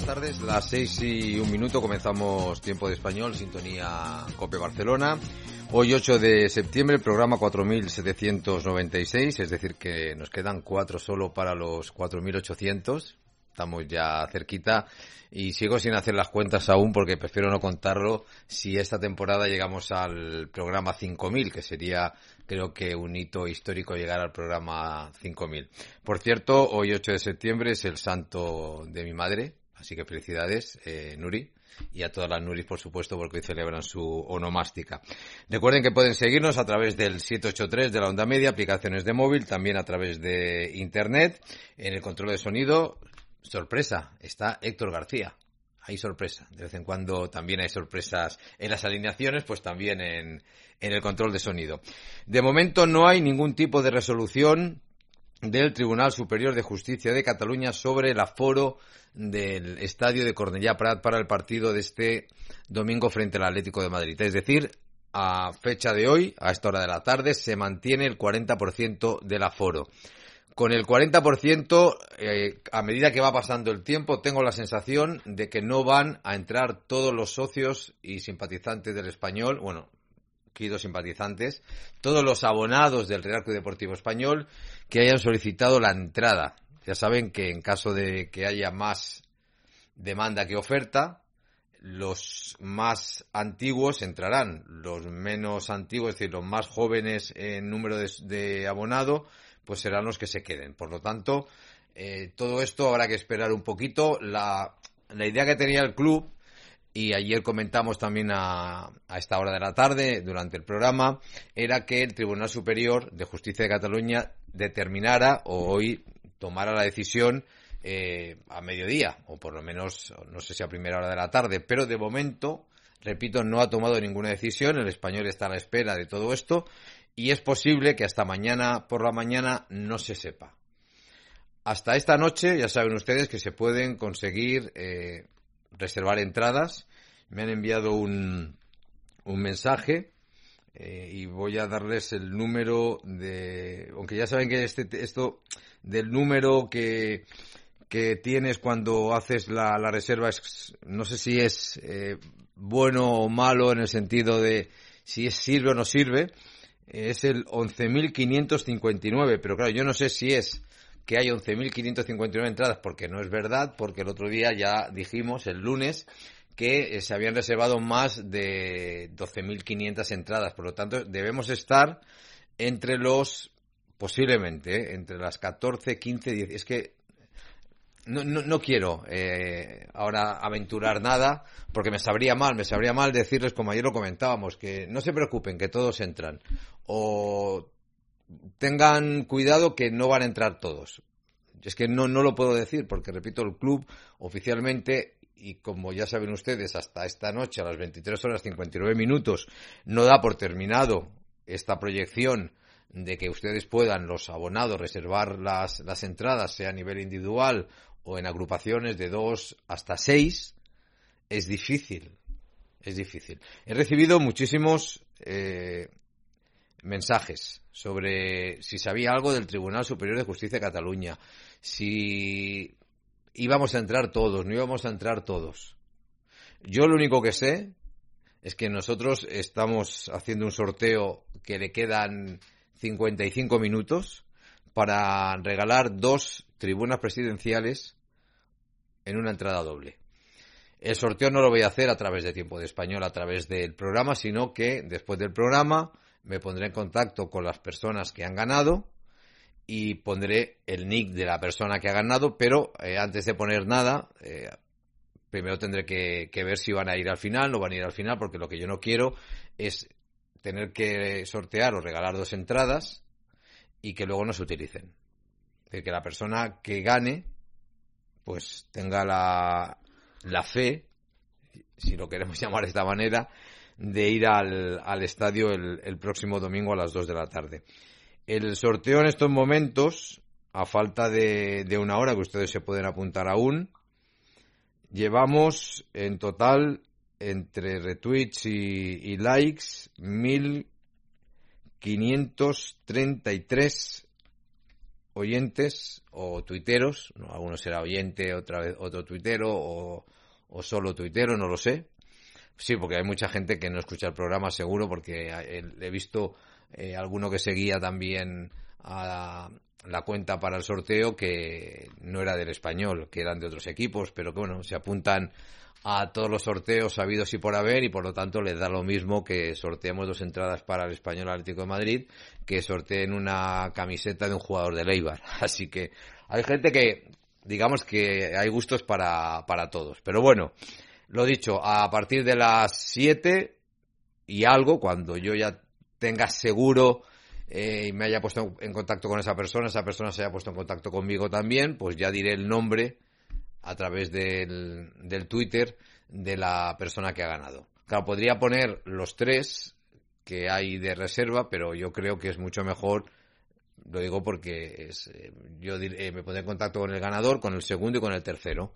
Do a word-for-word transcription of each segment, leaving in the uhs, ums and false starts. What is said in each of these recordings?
tardes, las seis y un minuto, comenzamos Tiempo de Español, sintonía COPE Barcelona. Hoy ocho de septiembre, el programa cuatro mil setecientos noventa y seis, es decir que nos quedan cuatro solo para los cuatro mil ochocientos. Estamos ya cerquita y sigo sin hacer las cuentas aún porque prefiero no contarlo si esta temporada llegamos al programa cinco mil, que sería creo que un hito histórico llegar al programa cinco mil. Por cierto, hoy ocho de septiembre es el santo de mi madre, así que felicidades, eh, Nuri, y a todas las Nuris, por supuesto, porque hoy celebran su onomástica. Recuerden que pueden seguirnos a través del siete ocho tres de la onda media, aplicaciones de móvil, también a través de internet, en el control de sonido. Sorpresa, está Héctor García. Hay sorpresa. De vez en cuando también hay sorpresas en las alineaciones, pues también en, en el control de sonido. De momento no hay ningún tipo de resolución del Tribunal Superior de Justicia de Cataluña sobre el aforo del estadio de Cornellà Prat para el partido de este domingo frente al Atlético de Madrid. Es decir, a fecha de hoy, a esta hora de la tarde, se mantiene el cuarenta por ciento del aforo. Con el cuarenta por ciento, eh, a medida que va pasando el tiempo, tengo la sensación de que no van a entrar todos los socios y simpatizantes del Español, bueno, queridos simpatizantes, todos los abonados del Real Club Deportivo Español que hayan solicitado la entrada. Ya saben que en caso de que haya más demanda que oferta, los más antiguos entrarán, los menos antiguos, es decir, los más jóvenes en número de, de abonado, pues serán los que se queden. Por lo tanto, eh, todo esto habrá que esperar un poquito. La, la idea que tenía el club, y ayer comentamos también a, a esta hora de la tarde, durante el programa, era que el Tribunal Superior de Justicia de Cataluña determinara, o hoy tomara la decisión eh, a mediodía, o por lo menos, no sé si a primera hora de la tarde, pero de momento, repito, no ha tomado ninguna decisión. El Español está a la espera de todo esto, y es posible que hasta mañana por la mañana no se sepa. Hasta esta noche, ya saben ustedes que se pueden conseguir eh, reservar entradas. Me han enviado un, un mensaje eh, y voy a darles el número de... Aunque ya saben que este esto del número que, que tienes cuando haces la, la reserva, es, no sé si es eh, bueno o malo en el sentido de si es, sirve o no sirve. Es el once mil quinientos cincuenta y nueve, pero claro, yo no sé si es que hay once mil quinientos cincuenta y nueve entradas, porque no es verdad, porque el otro día ya dijimos, el lunes, que eh, se habían reservado más de doce mil quinientas entradas. Por lo tanto, debemos estar entre los, posiblemente, ¿eh? entre las catorce, quince, diez. Es que no, no, no quiero eh, ahora aventurar nada, porque me sabría mal, me sabría mal decirles, como ayer lo comentábamos, que no se preocupen, que todos entran. O tengan cuidado que no van a entrar todos. Es que no, no lo puedo decir, porque repito, el club oficialmente, y como ya saben ustedes, hasta esta noche a las veintitrés horas cincuenta y nueve minutos no da por terminado esta proyección de que ustedes puedan, los abonados, reservar las, las entradas, sea a nivel individual o en agrupaciones de dos hasta seis. Es difícil, es difícil. He recibido muchísimos eh, mensajes sobre si sabía algo del Tribunal Superior de Justicia de Cataluña, si íbamos a entrar todos, no íbamos a entrar todos. Yo lo único que sé es que nosotros estamos haciendo un sorteo que le quedan cincuenta y cinco minutos para regalar dos tribunas presidenciales en una entrada doble. El sorteo no lo voy a hacer a través de Tiempo de Español, a través del programa, sino que después del programa me pondré en contacto con las personas que han ganado y pondré el nick de la persona que ha ganado, pero eh, antes de poner nada, eh, primero tendré que, que ver si van a ir al final, no van a ir al final, porque lo que yo no quiero es tener que sortear o regalar dos entradas y que luego no se utilicen. Es decir, que la persona que gane pues tenga la, la fe, si lo queremos llamar de esta manera, de ir al, al estadio el, el próximo domingo a las dos de la tarde. El sorteo en estos momentos, a falta de, de una hora, que ustedes se pueden apuntar aún, llevamos en total, entre retweets y, y likes, mil quinientos treinta y tres oyentes o tuiteros, ¿no? Algunos será oyente, otra vez otro tuitero o, o solo tuitero, no lo sé. Sí, porque hay mucha gente que no escucha el programa seguro, porque he visto eh, alguno que seguía también a la cuenta para el sorteo que no era del Español, que eran de otros equipos, pero que bueno, se apuntan a todos los sorteos habidos y por haber y por lo tanto les da lo mismo que sorteemos dos entradas para el Español Atlético de Madrid que sorteen una camiseta de un jugador del Eibar. Así que hay gente que, digamos que hay gustos para, para todos. Pero bueno, lo dicho, a partir de las siete y algo, cuando yo ya tenga seguro eh, y me haya puesto en contacto con esa persona, esa persona se haya puesto en contacto conmigo también, pues ya diré el nombre a través del, del Twitter de la persona que ha ganado. Claro, podría poner los tres que hay de reserva, pero yo creo que es mucho mejor, lo digo porque es, eh, yo diré, me pondré en contacto con el ganador, con el segundo y con el tercero.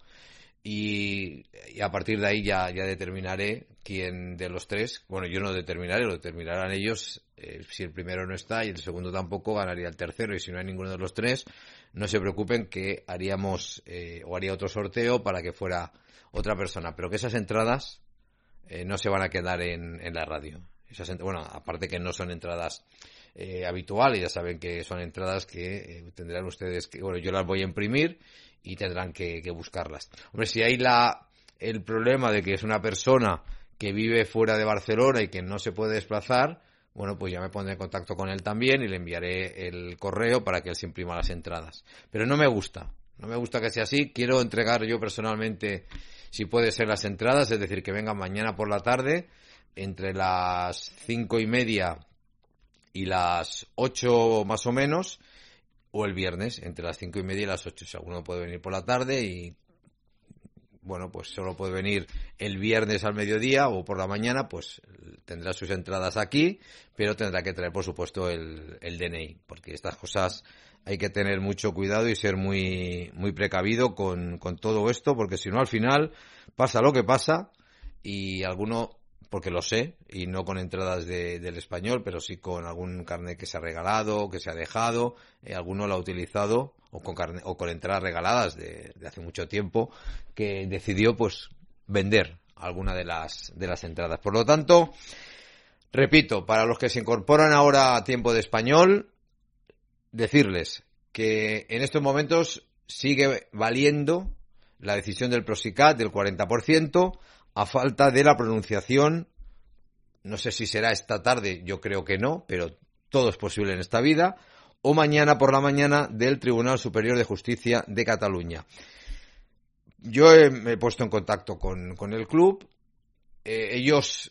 Y, y a partir de ahí ya, ya determinaré quién de los tres, bueno, yo no determinaré, lo determinarán ellos, eh, si el primero no está y el segundo tampoco, ganaría el tercero, y si no hay ninguno de los tres, no se preocupen que haríamos, eh, o haría otro sorteo para que fuera otra persona, pero que esas entradas eh, no se van a quedar en, en la radio. Esas, bueno, aparte que no son entradas eh, habituales, ya saben que son entradas que eh, tendrán ustedes que, bueno, yo las voy a imprimir y tendrán que, que buscarlas. Hombre, si hay la el problema de que es una persona que vive fuera de Barcelona y que no se puede desplazar, bueno, pues ya me pondré en contacto con él también y le enviaré el correo para que él se imprima las entradas. Pero no me gusta, no me gusta que sea así. Quiero entregar yo personalmente, si puede ser, las entradas, es decir, que vengan mañana por la tarde, entre las cinco y media y las ocho más o menos, o el viernes, entre las cinco y media y las ocho. O sea, uno puede venir por la tarde y, bueno, pues solo puede venir el viernes al mediodía o por la mañana, pues tendrá sus entradas aquí, pero tendrá que traer, por supuesto, el, el D N I, porque estas cosas hay que tener mucho cuidado y ser muy, muy precavido con, con todo esto, porque si no, al final pasa lo que pasa y alguno, porque lo sé, y no con entradas de, del Español, pero sí con algún carnet que se ha regalado, que se ha dejado, eh, alguno lo ha utilizado, o con carnet, o con entradas regaladas de, de hace mucho tiempo, que decidió pues vender alguna de las de las entradas. Por lo tanto, repito, para los que se incorporan ahora a tiempo de Español, decirles que en estos momentos sigue valiendo la decisión del Prosicat del cuarenta por ciento, a falta de la pronunciación, no sé si será esta tarde, yo creo que no, pero todo es posible en esta vida, o mañana por la mañana del Tribunal Superior de Justicia de Cataluña. Yo he, me he puesto en contacto con, con el club, eh, ellos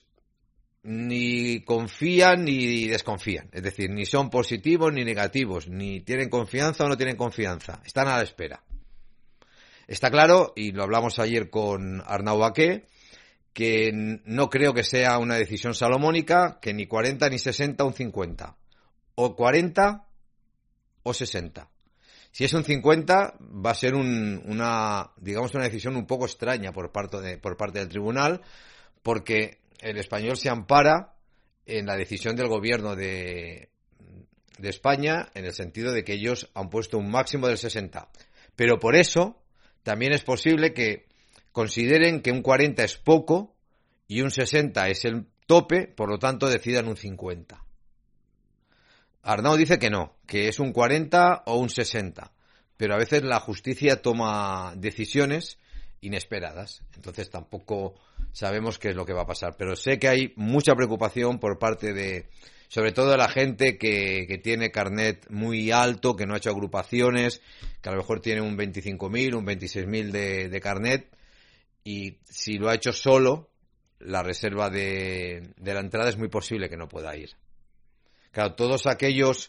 ni confían ni desconfían, es decir, ni son positivos ni negativos, ni tienen confianza o no tienen confianza, están a la espera. Está claro, y lo hablamos ayer con Arnau Baqué, que no creo que sea una decisión salomónica, que ni cuarenta ni sesenta, un cincuenta. O cuarenta o sesenta. Si es un cincuenta, va a ser un, una, digamos, una decisión un poco extraña por parte, de, por parte del tribunal, porque el Español se ampara en la decisión del gobierno de, de España, en el sentido de que ellos han puesto un máximo del sesenta. Pero por eso también es posible que consideren que un cuarenta es poco y un sesenta es el tope, por lo tanto decidan un cincuenta. Arnau dice que no, que es un cuarenta o un sesenta, pero a veces la justicia toma decisiones inesperadas, entonces tampoco sabemos qué es lo que va a pasar, pero sé que hay mucha preocupación por parte de, sobre todo de la gente que, que tiene carnet muy alto, que no ha hecho agrupaciones, que a lo mejor tiene un veinticinco mil, un veintiséis mil de, de carnet, y si lo ha hecho solo, la reserva de, de la entrada es muy posible que no pueda ir. Claro, todos aquellos...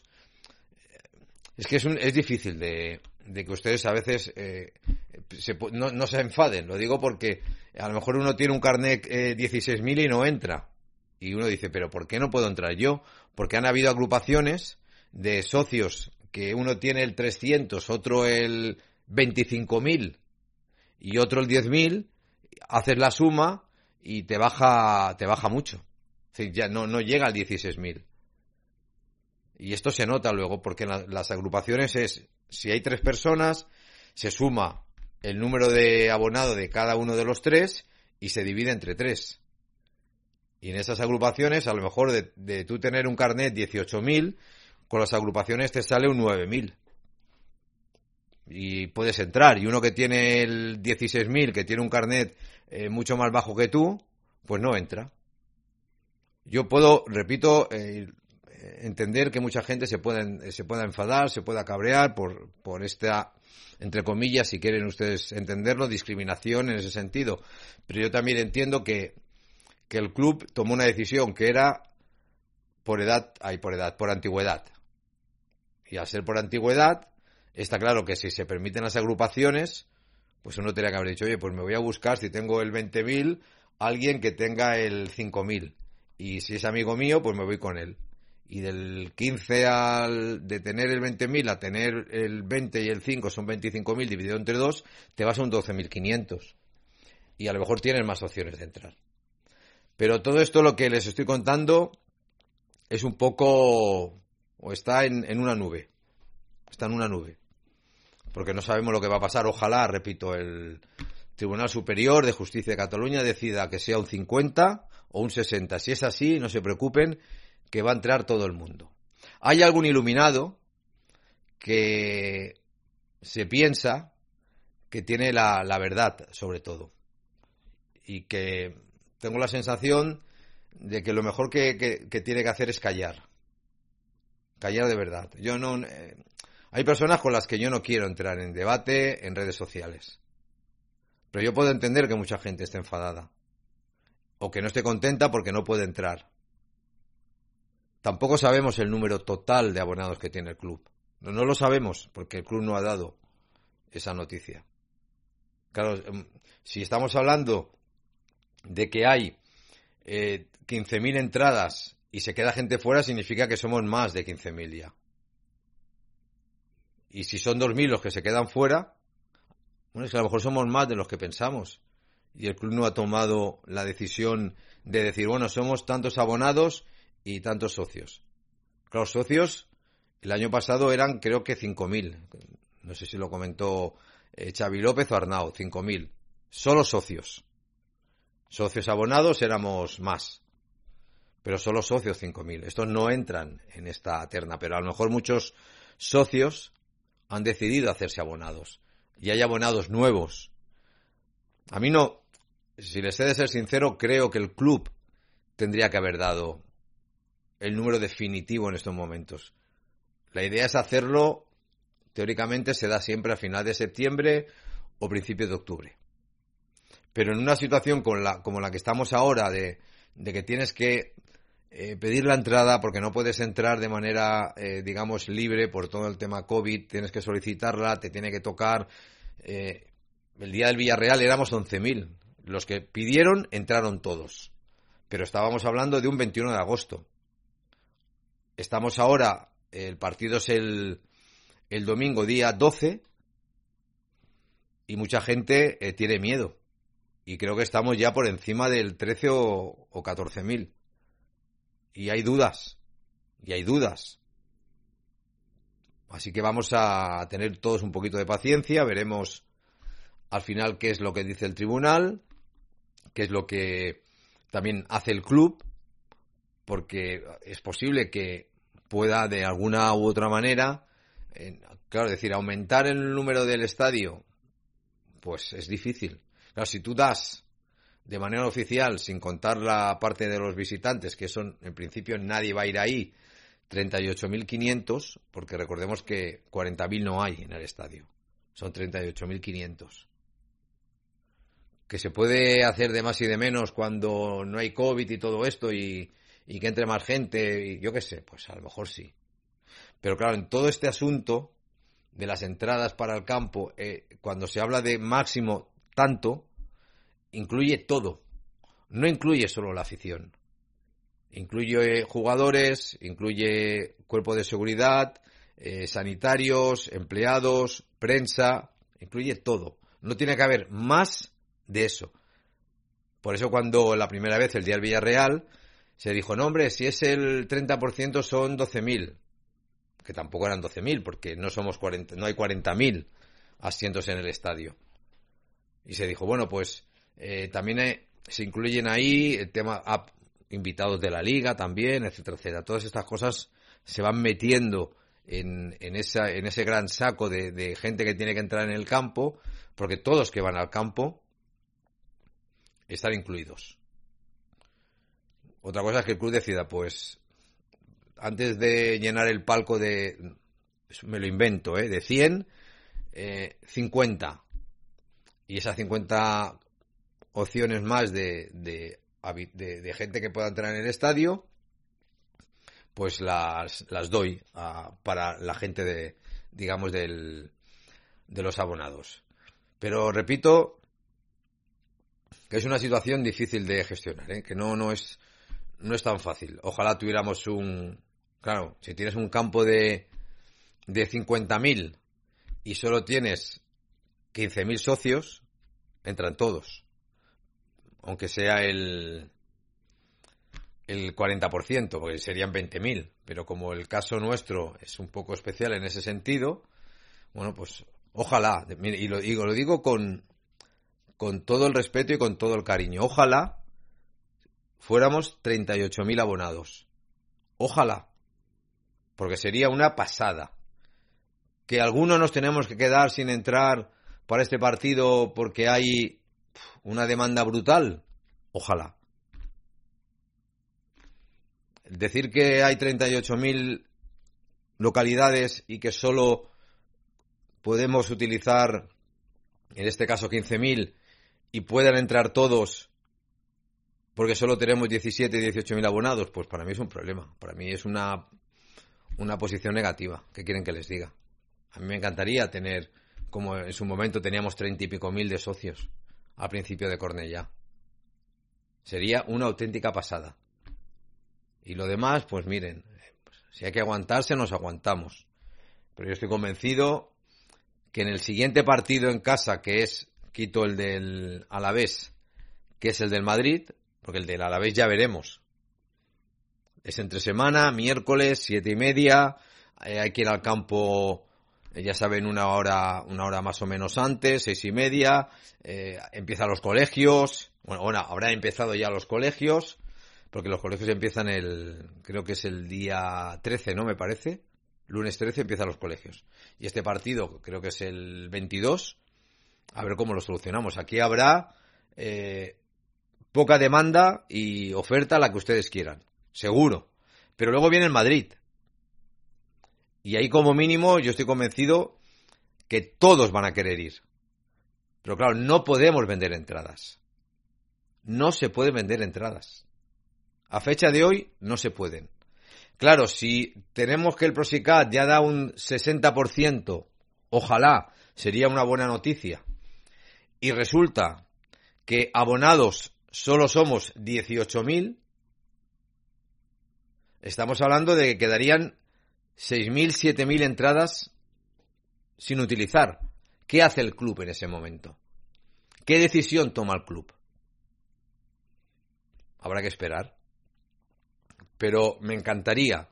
Es que es, un, es difícil de, de que ustedes a veces eh, se, no, no se enfaden. Lo digo porque a lo mejor uno tiene un carnet eh, dieciséis mil y no entra. Y uno dice, ¿pero por qué no puedo entrar yo? Porque han habido agrupaciones de socios que uno tiene el trescientos, otro el veinticinco mil y otro el diez mil. Haces la suma y te baja te baja mucho. Es decir, ya no, no llega al dieciséis mil. Y esto se nota luego, porque en la, las agrupaciones es, si hay tres personas, se suma el número de abonado de cada uno de los tres y se divide entre tres. Y en esas agrupaciones, a lo mejor de, de tú tener un carnet dieciocho mil, con las agrupaciones te sale un nueve mil. Y puedes entrar. Y uno que tiene el dieciséis mil, que tiene un carnet eh, mucho más bajo que tú, pues no entra. Yo puedo, repito, eh, entender que mucha gente se pueda, se pueda enfadar, se pueda cabrear por, por esta, entre comillas, si quieren ustedes entenderlo, discriminación en ese sentido. Pero yo también entiendo que que el club tomó una decisión que era por edad, ay, por edad, por antigüedad. Y al ser por antigüedad, está claro que si se permiten las agrupaciones, pues uno tendría que haber dicho, oye, pues me voy a buscar, si tengo el veinte mil, alguien que tenga el cinco mil. Y si es amigo mío, pues me voy con él. Y del quince al, de tener el veinte mil a tener el veinte y el cinco, son veinticinco mil dividido entre dos, te vas a un doce mil quinientos. Y a lo mejor tienes más opciones de entrar. Pero todo esto lo que les estoy contando es un poco, o está en, en una nube, está en una nube, porque no sabemos lo que va a pasar. Ojalá, repito, el Tribunal Superior de Justicia de Cataluña decida que sea un cincuenta o un sesenta. Si es así, no se preocupen, que va a entrar todo el mundo. Hay algún iluminado que se piensa que tiene la, la verdad sobre todo y que tengo la sensación de que lo mejor que, que, que tiene que hacer es callar. Callar de verdad. Yo no, eh, hay personas con las que yo no quiero entrar en debate en redes sociales. Pero yo puedo entender que mucha gente esté enfadada. O que no esté contenta porque no puede entrar. Tampoco sabemos el número total de abonados que tiene el club. No, no lo sabemos porque el club no ha dado esa noticia. Claro, si estamos hablando de que hay eh, quince mil entradas y se queda gente fuera, significa que somos más de quince mil ya. Y si son dos mil los que se quedan fuera, bueno, es que a lo mejor somos más de los que pensamos. Y el club no ha tomado la decisión de decir, bueno, somos tantos abonados y tantos socios. Claro, socios, el año pasado eran creo que cinco mil. No sé si lo comentó eh, Xavi López o Arnau, cinco mil. Solo socios. Socios abonados éramos más, pero solo socios cinco mil. Estos no entran en esta terna, pero a lo mejor muchos socios han decidido hacerse abonados. Y hay abonados nuevos. A mí no, si les he de ser sincero, creo que el club tendría que haber dado el número definitivo en estos momentos. La idea es hacerlo, teóricamente se da siempre a final de septiembre o principios de octubre. Pero en una situación con la, como la que estamos ahora, de, de que tienes que eh, pedir la entrada porque no puedes entrar de manera, eh, digamos, libre por todo el tema COVID, tienes que solicitarla, te tiene que tocar. Eh, el día del Villarreal éramos once mil. Los que pidieron entraron todos. Pero estábamos hablando de un veintiuno de agosto. Estamos ahora, el partido es el, el domingo día doce y mucha gente eh, tiene miedo. Y creo que estamos ya por encima del trece o, o catorce mil. Y hay dudas. Y hay dudas. Así que vamos a tener todos un poquito de paciencia. Veremos al final qué es lo que dice el tribunal. Qué es lo que también hace el club. Porque es posible que pueda de alguna u otra manera, eh, claro, decir, aumentar el número del estadio, pues es difícil. Claro, si tú das de manera oficial, sin contar la parte de los visitantes, que son, en principio nadie va a ir ahí, treinta y ocho mil quinientos, porque recordemos que cuarenta mil no hay en el estadio, son treinta y ocho mil quinientos. Que se puede hacer de más y de menos cuando no hay COVID y todo esto y, y que entre más gente, y yo qué sé, pues a lo mejor sí. Pero claro, en todo este asunto de las entradas para el campo, eh, cuando se habla de máximo tanto, incluye todo. No incluye solo la afición. Incluye jugadores, incluye cuerpo de seguridad, eh, sanitarios, empleados, prensa, incluye todo. No tiene que haber más de eso. Por eso cuando la primera vez, el día del Villarreal, se dijo, no hombre, si es el treinta por ciento son doce mil. que tampoco eran doce mil, porque no somos cuarenta, no hay cuarenta mil asientos en el estadio. Y se dijo, bueno, pues eh, también hay, se incluyen ahí el tema a invitados de la liga también, etcétera, etcétera. Todas estas cosas se van metiendo en, en, esa, en ese gran saco de, de gente que tiene que entrar en el campo, porque todos que van al campo están incluidos. Otra cosa es que el club decida, pues, antes de llenar el palco de, me lo invento, ¿eh? de cien, eh, cincuenta. Y esas cincuenta opciones más de, de, de, de gente que pueda entrar en el estadio, pues las, las doy a, para la gente de, digamos, del, de los abonados. Pero repito que es una situación difícil de gestionar, ¿eh? que no, no es, no es tan fácil. Ojalá tuviéramos un, claro, si tienes un campo de, de cincuenta mil y solo tienes quince mil socios, entran todos. Aunque sea el, el cuarenta por ciento, porque serían veinte mil. Pero como el caso nuestro es un poco especial en ese sentido, bueno, pues ojalá, y lo digo, lo digo con, con todo el respeto y con todo el cariño, ojalá fuéramos treinta y ocho mil abonados. Ojalá. Porque sería una pasada. Que algunos nos tenemos que quedar sin entrar para este partido porque hay una demanda brutal. Ojalá. Decir que hay treinta y ocho mil localidades y que solo podemos utilizar, en este caso quince mil, y puedan entrar todos porque solo tenemos diecisiete, dieciocho mil abonados, pues para mí es un problema. Para mí es una, una posición negativa. ¿Qué quieren que les diga? A mí me encantaría tener, como en su momento teníamos treinta y pico mil de socios al principio de Cornellá. Sería una auténtica pasada. Y lo demás, pues miren, pues, si hay que aguantarse, nos aguantamos. Pero yo estoy convencido que en el siguiente partido en casa, que es, quito el del Alavés, que es el del Madrid, porque el del Alavés ya veremos. Es entre semana, miércoles, siete y media, eh, hay que ir al campo, eh, ya saben, una hora, una hora más o menos antes, seis y media, eh, empiezan los colegios, bueno, bueno, habrán empezado ya los colegios, porque los colegios empiezan el, creo que es el día trece, ¿no? Me parece, lunes trece empiezan los colegios. Y este partido, creo que es el veintidós, a ver cómo lo solucionamos. Aquí habrá eh, poca demanda y oferta, la que ustedes quieran, seguro. Pero luego viene el Madrid. Y ahí como mínimo yo estoy convencido que todos van a querer ir. Pero claro, no podemos vender entradas. No se pueden vender entradas. A fecha de hoy no se pueden. Claro, si tenemos que el Procicat ya da un sesenta por ciento, ojalá, sería una buena noticia. Y resulta que abonados solo somos dieciocho mil, estamos hablando de que quedarían seis mil, siete mil entradas sin utilizar. ¿Qué hace el club en ese momento? ¿Qué decisión toma el club? Habrá que esperar. Pero me encantaría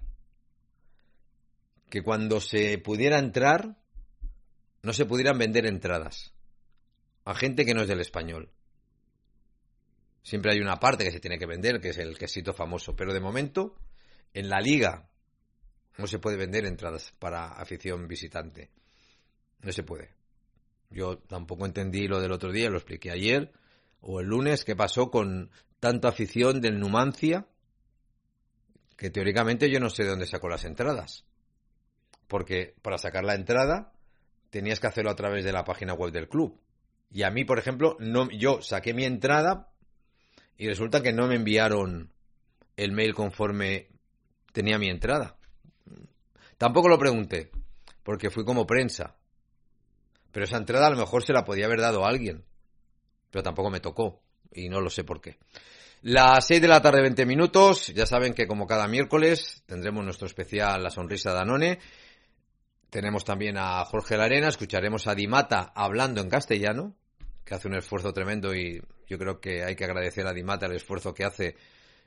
que cuando se pudiera entrar, no se pudieran vender entradas a gente que no es del Español. Siempre hay una parte que se tiene que vender, que es el quesito famoso. Pero de momento, en la Liga, no se puede vender entradas para afición visitante. No se puede. Yo tampoco entendí lo del otro día, lo expliqué ayer o el lunes, qué pasó con tanta afición del Numancia, que teóricamente yo no sé de dónde sacó las entradas. Porque para sacar la entrada tenías que hacerlo a través de la página web del club. Y a mí, por ejemplo, no, yo saqué mi entrada y resulta que no me enviaron el mail conforme tenía mi entrada. Tampoco lo pregunté, porque fui como prensa. Pero esa entrada a lo mejor se la podía haber dado a alguien. Pero tampoco me tocó, y no lo sé por qué. Las seis de la tarde, veinte minutos. Ya saben que como cada miércoles tendremos nuestro especial La Sonrisa de Danone. Tenemos también a Jorge Larena, escucharemos a Di Mata hablando en castellano, que hace un esfuerzo tremendo y yo creo que hay que agradecer a Di Mata el esfuerzo que hace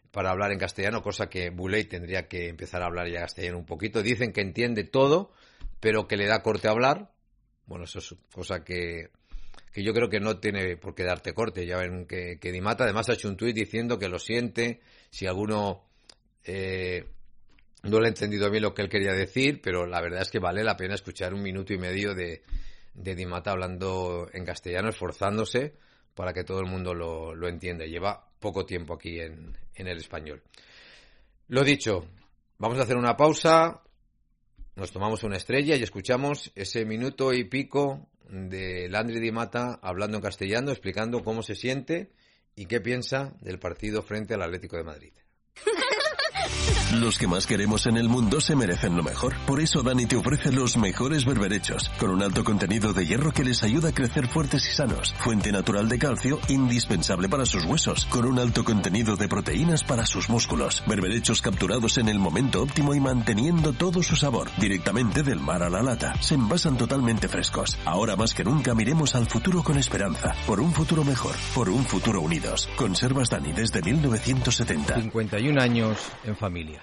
para hablar en castellano, cosa que Boulay tendría que empezar a hablar ya castellano un poquito. Dicen que entiende todo, pero que le da corte a hablar. Bueno, eso es cosa que, que yo creo que no tiene por qué darte corte. Ya ven que, que Di Matta además ha hecho un tuit diciendo que lo siente, si alguno eh, no le ha entendido bien lo que él quería decir, pero la verdad es que vale la pena escuchar un minuto y medio de, de Di Matta hablando en castellano, esforzándose para que todo el mundo lo, lo entienda. Lleva poco tiempo aquí en, en el español. Lo dicho, vamos a hacer una pausa, nos tomamos una estrella y escuchamos ese minuto y pico de Landry Di Matta hablando en castellano, explicando cómo se siente y qué piensa del partido frente al Atlético de Madrid. Los que más queremos en el mundo se merecen lo mejor. Por eso Dani te ofrece los mejores berberechos, con un alto contenido de hierro que les ayuda a crecer fuertes y sanos. Fuente natural de calcio, indispensable para sus huesos, con un alto contenido de proteínas para sus músculos. Berberechos capturados en el momento óptimo y manteniendo todo su sabor, directamente del mar a la lata. Se envasan totalmente frescos. Ahora más que nunca miremos al futuro con esperanza. Por un futuro mejor, por un futuro unidos. Conservas Dani desde mil novecientos setenta. cincuenta y un años en familia.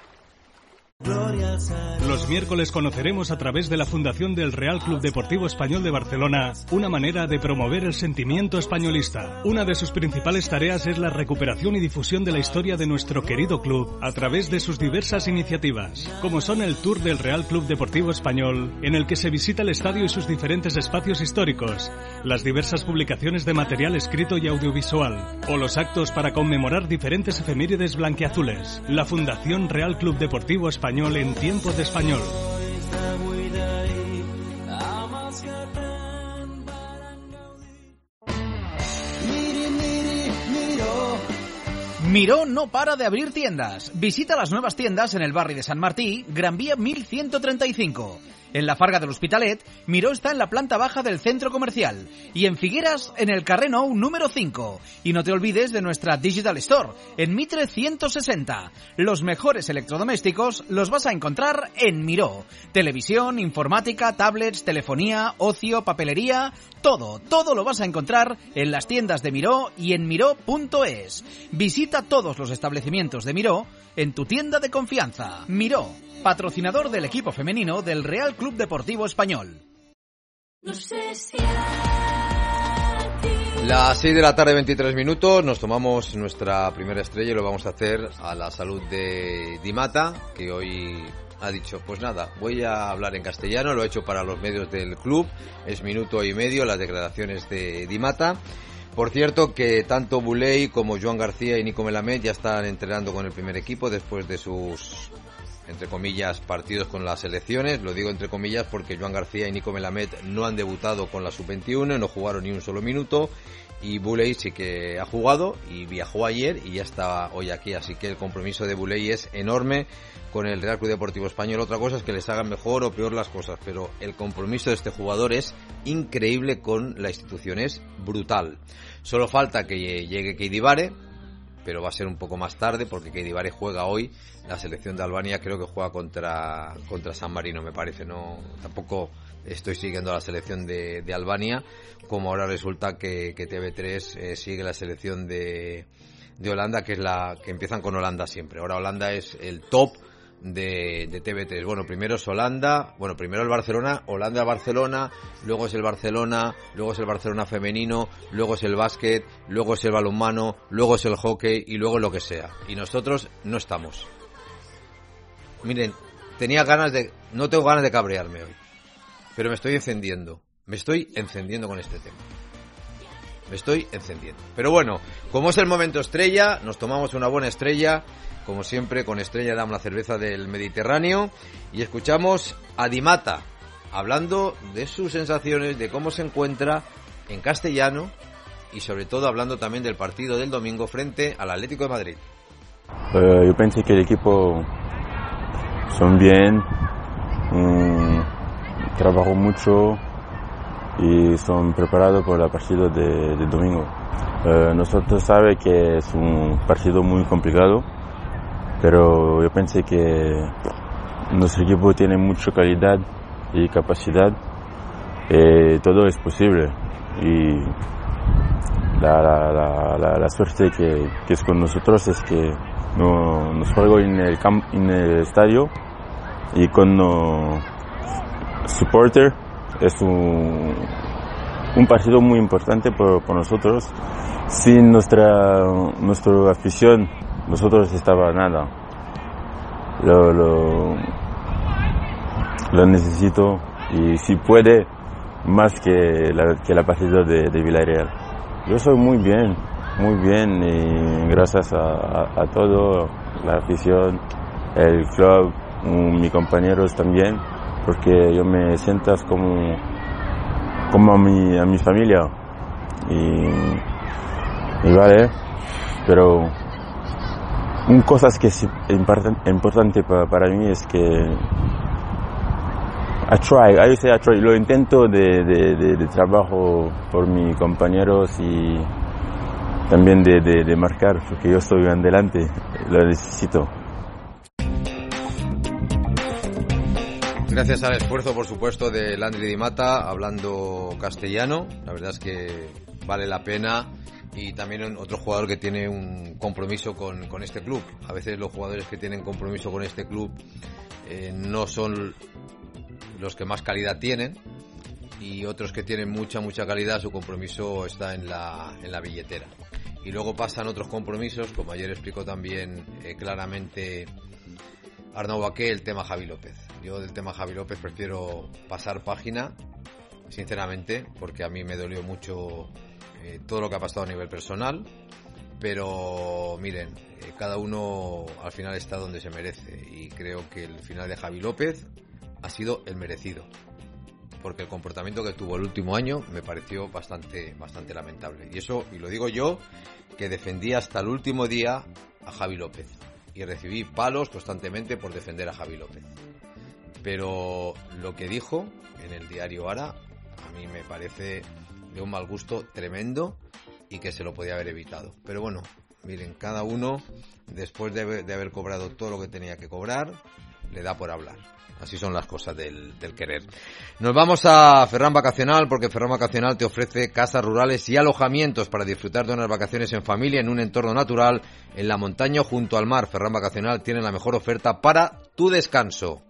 Los miércoles conoceremos a través de la Fundación del Real Club Deportivo Español de Barcelona una manera de promover el sentimiento españolista. Una de sus principales tareas es la recuperación y difusión de la historia de nuestro querido club a través de sus diversas iniciativas, como son el Tour del Real Club Deportivo Español, en el que se visita el estadio y sus diferentes espacios históricos, las diversas publicaciones de material escrito y audiovisual, o los actos para conmemorar diferentes efemérides blanquiazules. La Fundación Real Club Deportivo Español en tiempos de español. Miró no para de abrir tiendas. Visita las nuevas tiendas en el barri de Sant Martí, Gran Vía mil ciento treinta y cinco. En la Farga del Hospitalet, Miró está en la planta baja del centro comercial. Y en Figueras, en el carrer Nou número cinco. Y no te olvides de nuestra Digital Store, en Mitre ciento sesenta. Los mejores electrodomésticos los vas a encontrar en Miró. Televisión, informática, tablets, telefonía, ocio, papelería... Todo, todo lo vas a encontrar en las tiendas de Miró y en miró punto es. Visita todos los establecimientos de Miró en tu tienda de confianza. Miró, patrocinador del equipo femenino del Real Club Deportivo Español. Las seis de la tarde, veintitrés minutos, nos tomamos nuestra primera estrella y lo vamos a hacer a la salud de Di Matta, que hoy ha dicho, pues nada, voy a hablar en castellano, lo he hecho para los medios del club, es minuto y medio las declaraciones de Di Matta. Por cierto que tanto Boulay como Joan García y Nico Melamed ya están entrenando con el primer equipo después de sus, entre comillas, partidos con las selecciones. Lo digo entre comillas porque Joan García y Nico Melamed no han debutado con la sub veintiuno, no jugaron ni un solo minuto. Y Boulay sí que ha jugado y viajó ayer y ya está hoy aquí, así que el compromiso de Boulay es enorme con el Real Club Deportivo Español. Otra cosa es que les hagan mejor o peor las cosas, pero el compromiso de este jugador es increíble con la institución, es brutal. Solo falta que llegue Keidi Bare, pero va a ser un poco más tarde porque Keidi Bare juega hoy. La selección de Albania creo que juega contra contra San Marino, me parece. No, tampoco estoy siguiendo la selección de, de Albania, como ahora resulta que, que T V tres eh, sigue la selección de, de Holanda, que es la que empiezan con Holanda siempre. Ahora Holanda es el top de, de T V tres. Bueno, primero es Holanda, bueno, primero el Barcelona, Holanda-Barcelona, luego es el Barcelona, luego es el Barcelona femenino, luego es el básquet, luego es el balonmano, luego es el hockey y luego lo que sea. Y nosotros no estamos. Miren, tenía ganas de, no tengo ganas de cabrearme hoy, pero me estoy encendiendo, me estoy encendiendo con este tema. Me estoy encendiendo. Pero bueno, como es el momento estrella, nos tomamos una buena estrella, como siempre con Estrella Damm, la cerveza del Mediterráneo, y escuchamos a Di Matta hablando de sus sensaciones, de cómo se encuentra en castellano y sobre todo hablando también del partido del domingo frente al Atlético de Madrid. Uh, yo pensé que el equipo son bien, um, trabajo mucho y son preparados por el partido de, de domingo. Uh, nosotros sabemos que es un partido muy complicado, pero yo pensé que nuestro equipo tiene mucha calidad y capacidad, y todo es posible. Y la, la, la, la, la suerte que, que es con nosotros es que no, nos juego en el, camp, en el estadio y con no, supporter es un, un partido muy importante por, por nosotros. Sin nuestra, nuestra afición, nosotros estaba nada. Lo, lo, lo necesito y si puede, más que la, que la partida de, de Villarreal. Yo soy muy bien, muy bien y gracias a, a, a todo, la afición, el club, mis compañeros también, porque yo me siento como, como a mi, a mi familia. Y, Y vale, pero una cosa que es importante para, para mí es que I try, I say I try, lo intento de, de, de, de trabajo por mis compañeros y también de, de, de marcar, porque yo estoy en delante, lo necesito. Gracias al esfuerzo, por supuesto, de Landry Di Mata, hablando castellano, la verdad es que vale la pena. Y también otro jugador que tiene un compromiso con, con este club. A veces los jugadores que tienen compromiso con este club eh, no son los que más calidad tienen, y otros que tienen mucha, mucha calidad, su compromiso está en la, en la billetera. Y luego pasan otros compromisos, como ayer explicó también eh, claramente Arnau Baqué, el tema Javi López. Yo del tema Javi López prefiero pasar página, sinceramente, porque a mí me dolió mucho Eh, todo lo que ha pasado a nivel personal, pero miren, eh, cada uno al final está donde se merece, y creo que el final de Javi López ha sido el merecido, porque el comportamiento que tuvo el último año me pareció bastante bastante lamentable, y eso, y lo digo yo, que defendí hasta el último día a Javi López y recibí palos constantemente por defender a Javi López, pero lo que dijo en el diario Ara a mí me parece de un mal gusto tremendo y que se lo podía haber evitado. Pero bueno, miren, cada uno, después de, de haber cobrado todo lo que tenía que cobrar, le da por hablar. Así son las cosas del, del querer. Nos vamos a Ferran Vacacional, porque Ferran Vacacional te ofrece casas rurales y alojamientos para disfrutar de unas vacaciones en familia en un entorno natural, en la montaña o junto al mar. Ferran Vacacional tiene la mejor oferta para tu descanso.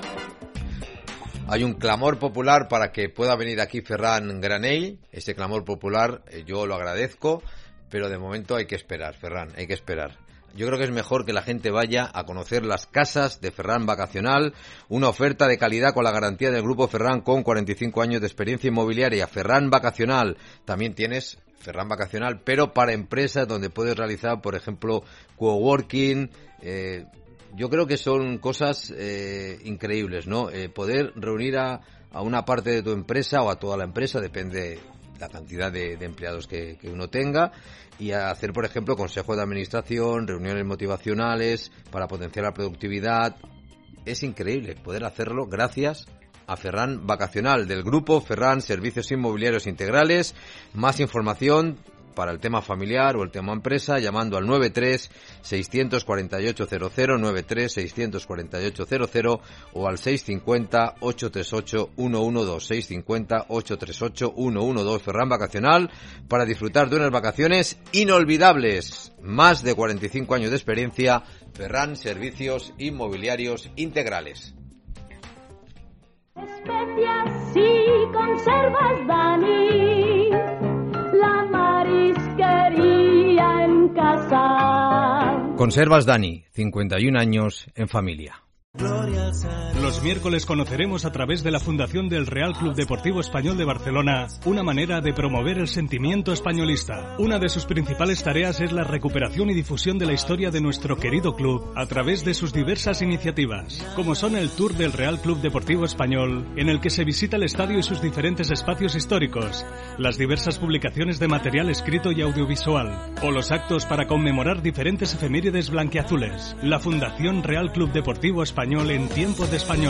Hay un clamor popular para que pueda venir aquí Ferran Granell. Ese clamor popular eh, yo lo agradezco, pero de momento hay que esperar, Ferran, hay que esperar. Yo creo que es mejor que la gente vaya a conocer las casas de Ferran Vacacional, una oferta de calidad con la garantía del Grupo Ferran, con cuarenta y cinco años de experiencia inmobiliaria. Ferran Vacacional, también tienes Ferran Vacacional, pero para empresas, donde puedes realizar, por ejemplo, coworking. eh, Yo creo que son cosas eh, increíbles, ¿no? Eh, poder reunir a, a una parte de tu empresa o a toda la empresa, depende la cantidad de, de empleados que, que uno tenga, y a hacer, por ejemplo, consejos de administración, reuniones motivacionales para potenciar la productividad. Es increíble poder hacerlo gracias a Ferran Vacacional, del Grupo Ferran Servicios Inmobiliarios Integrales. Más información para el tema familiar o el tema empresa, llamando al nueve tres seis cuatro ocho cero cero, nueve tres seis cuatro ocho cero cero, o al seis cinco cero ocho tres ocho uno uno dos, seis cinco cero ocho tres ocho uno uno dos. Ferran Vacacional, para disfrutar de unas vacaciones inolvidables. Más de cuarenta y cinco años de experiencia. Ferran Servicios Inmobiliarios Integrales. Especias y conservas, Dani, la marisquería en casa. Conservas Dani, cincuenta y un años en familia. Los miércoles conoceremos, a través de la Fundación del Real Club Deportivo Español de Barcelona, una manera de promover el sentimiento españolista. Una de sus principales tareas es la recuperación y difusión de la historia de nuestro querido club a través de sus diversas iniciativas, como son el Tour del Real Club Deportivo Español, en el que se visita el estadio y sus diferentes espacios históricos, las diversas publicaciones de material escrito y audiovisual, o los actos para conmemorar diferentes efemérides blanquiazules. La Fundación Real Club Deportivo Español en tiempos de español.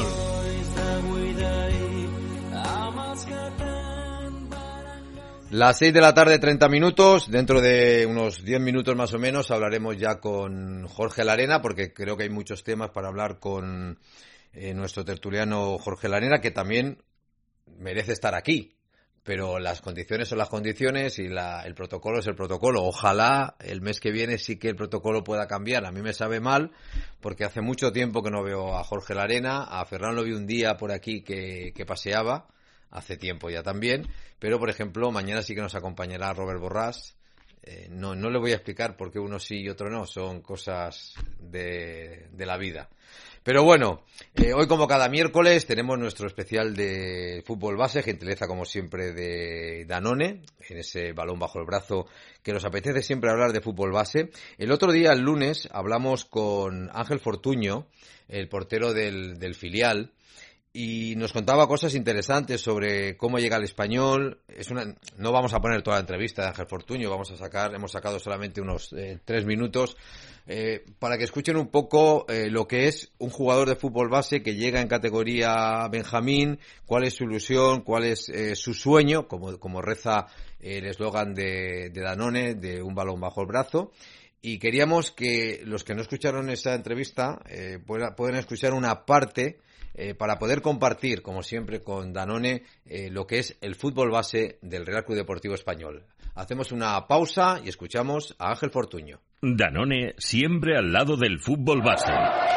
Las seis de la tarde, treinta minutos. Dentro de unos diez minutos más o menos hablaremos ya con Jorge Larena, porque creo que hay muchos temas para hablar con eh, nuestro tertuliano Jorge Larena, que también merece estar aquí, pero las condiciones son las condiciones y la, el protocolo es el protocolo. Ojalá el mes que viene sí que el protocolo pueda cambiar. A mí me sabe mal porque hace mucho tiempo que no veo a Jorge Larena, a Ferran lo vi un día por aquí que, que paseaba, hace tiempo ya también, pero por ejemplo mañana sí que nos acompañará Robert Borràs. Eh, no, no le voy a explicar por qué uno sí y otro no, son cosas de, de la vida. Pero bueno, eh, hoy como cada miércoles tenemos nuestro especial de fútbol base, gentileza como siempre de Danone, en ese balón bajo el brazo que nos apetece siempre hablar de fútbol base. El otro día, el lunes, hablamos con Ángel Fortuño, el portero del, del filial, y nos contaba cosas interesantes sobre cómo llega al Español. Es una, no vamos a poner toda la entrevista de Ángel Fortuño, vamos a sacar, hemos sacado solamente unos eh, tres minutos eh, para que escuchen un poco eh, lo que es un jugador de fútbol base que llega en categoría Benjamín, cuál es su ilusión, cuál es eh, su sueño, como, como reza el eslogan de, de Danone, de un balón bajo el brazo. Y queríamos que los que no escucharon esa entrevista eh, puedan, puedan escuchar una parte Eh, para poder compartir, como siempre, con Danone eh, lo que es el fútbol base del Real Club Deportivo Español. Hacemos una pausa y escuchamos a Ángel Fortuño. Danone, siempre al lado del fútbol base.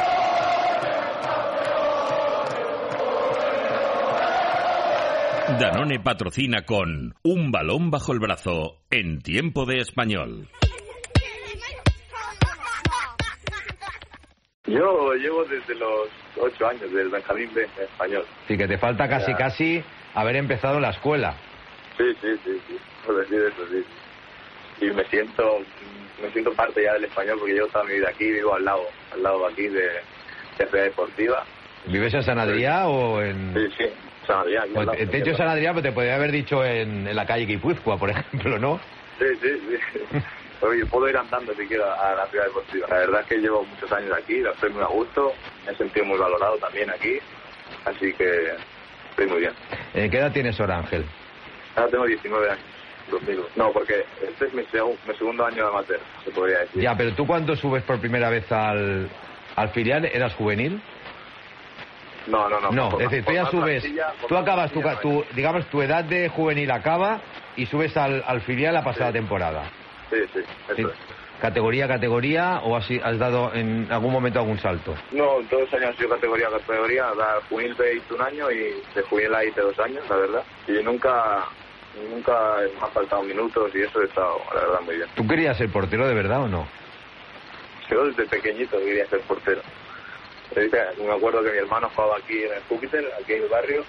Danone patrocina con un balón bajo el brazo en tiempo de Español. Yo llevo desde los ocho años, del Benjamín B en Español. Sí, que te falta casi, ya. casi haber empezado la escuela. Sí, sí, sí, sí, por decir eso, sí. Y me siento me siento parte ya del Español porque llevo toda mi vida aquí, vivo al lado, al lado aquí de, de Ciudad Deportiva. ¿Vives en San Adrià sí. o en...? Sí, sí, San Adrià. Pues te he dicho San Adrià, pero te podría haber dicho en, en la calle Guipúzcoa, por ejemplo, ¿no? Sí, sí, sí. Oye, puedo ir andando si quiero a la Ciudad Deportiva. La verdad es que llevo muchos años aquí, estoy muy a gusto, me he sentido muy valorado también aquí, así que estoy muy bien. Eh, ¿Qué edad tienes ahora, Ángel? Ahora tengo diecinueve años, dos mil. No, porque este es mi, seg- mi segundo año de amateur, se podría decir. Ya, pero tú cuando subes por primera vez al, al filial, ¿eras juvenil? No, no, no. No, por, es decir, tú ya subes, plantilla, tú acabas, tu, tu, digamos, tu edad de juvenil acaba y subes al, al filial la pasada sí. temporada. Sí, sí, eso sí. es. ¿Categoría, categoría o has, has dado en algún momento algún salto? No, todos los años he sido categoría, categoría. La juvenil B hice un año y de juvenil A hice dos años, la verdad. Y nunca, nunca me han faltado minutos y eso he estado, la verdad, muy bien. ¿Tú querías ser portero de verdad o no? Yo desde pequeñito quería ser portero. Me acuerdo que mi hermano jugaba aquí en el Júpiter, aquí en el barrio,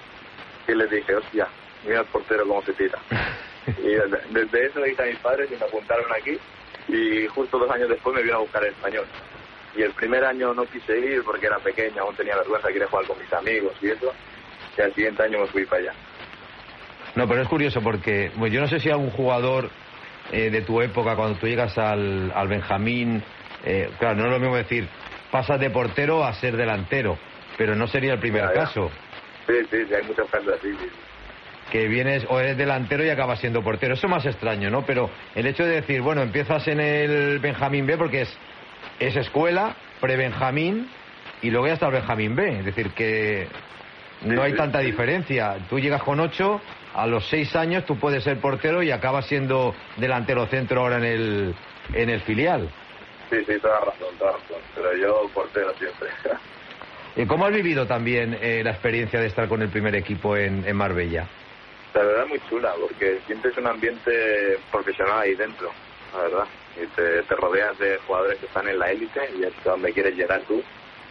y les dije, hostia, mira el portero cómo se tira. Y desde, desde eso le dije a mis padres y me apuntaron aquí, y justo dos años después me vino a buscar el Español. Y el primer año no quise ir porque era pequeño, aún tenía vergüenza, quería jugar con mis amigos y eso, y al siguiente año me fui para allá. No, pero es curioso porque pues yo no sé si algún jugador eh, de tu época, cuando tú llegas al, al Benjamín, eh, claro, no es lo mismo decir, pasas de portero a ser delantero, pero no sería el primer ya, ya. caso. Sí, sí, sí, hay muchos casos así, sí. Que vienes o eres delantero y acabas siendo portero. Eso es más extraño, ¿no? Pero el hecho de decir, bueno, empiezas en el Benjamín B porque es, es escuela, pre-Benjamín, y luego ya está el Benjamín B. Es decir, que no hay tanta diferencia. Tú llegas con ocho, a los seis años tú puedes ser portero y acabas siendo delantero centro ahora en el, en el filial. Sí, sí, toda razón, toda razón. Pero yo portero siempre. ¿Y cómo has vivido también eh, la experiencia de estar con el primer equipo en, en Marbella? La verdad es muy chula, porque sientes un ambiente profesional ahí dentro, la verdad. Y te, te rodeas de jugadores que están en la élite y es donde quieres llegar tú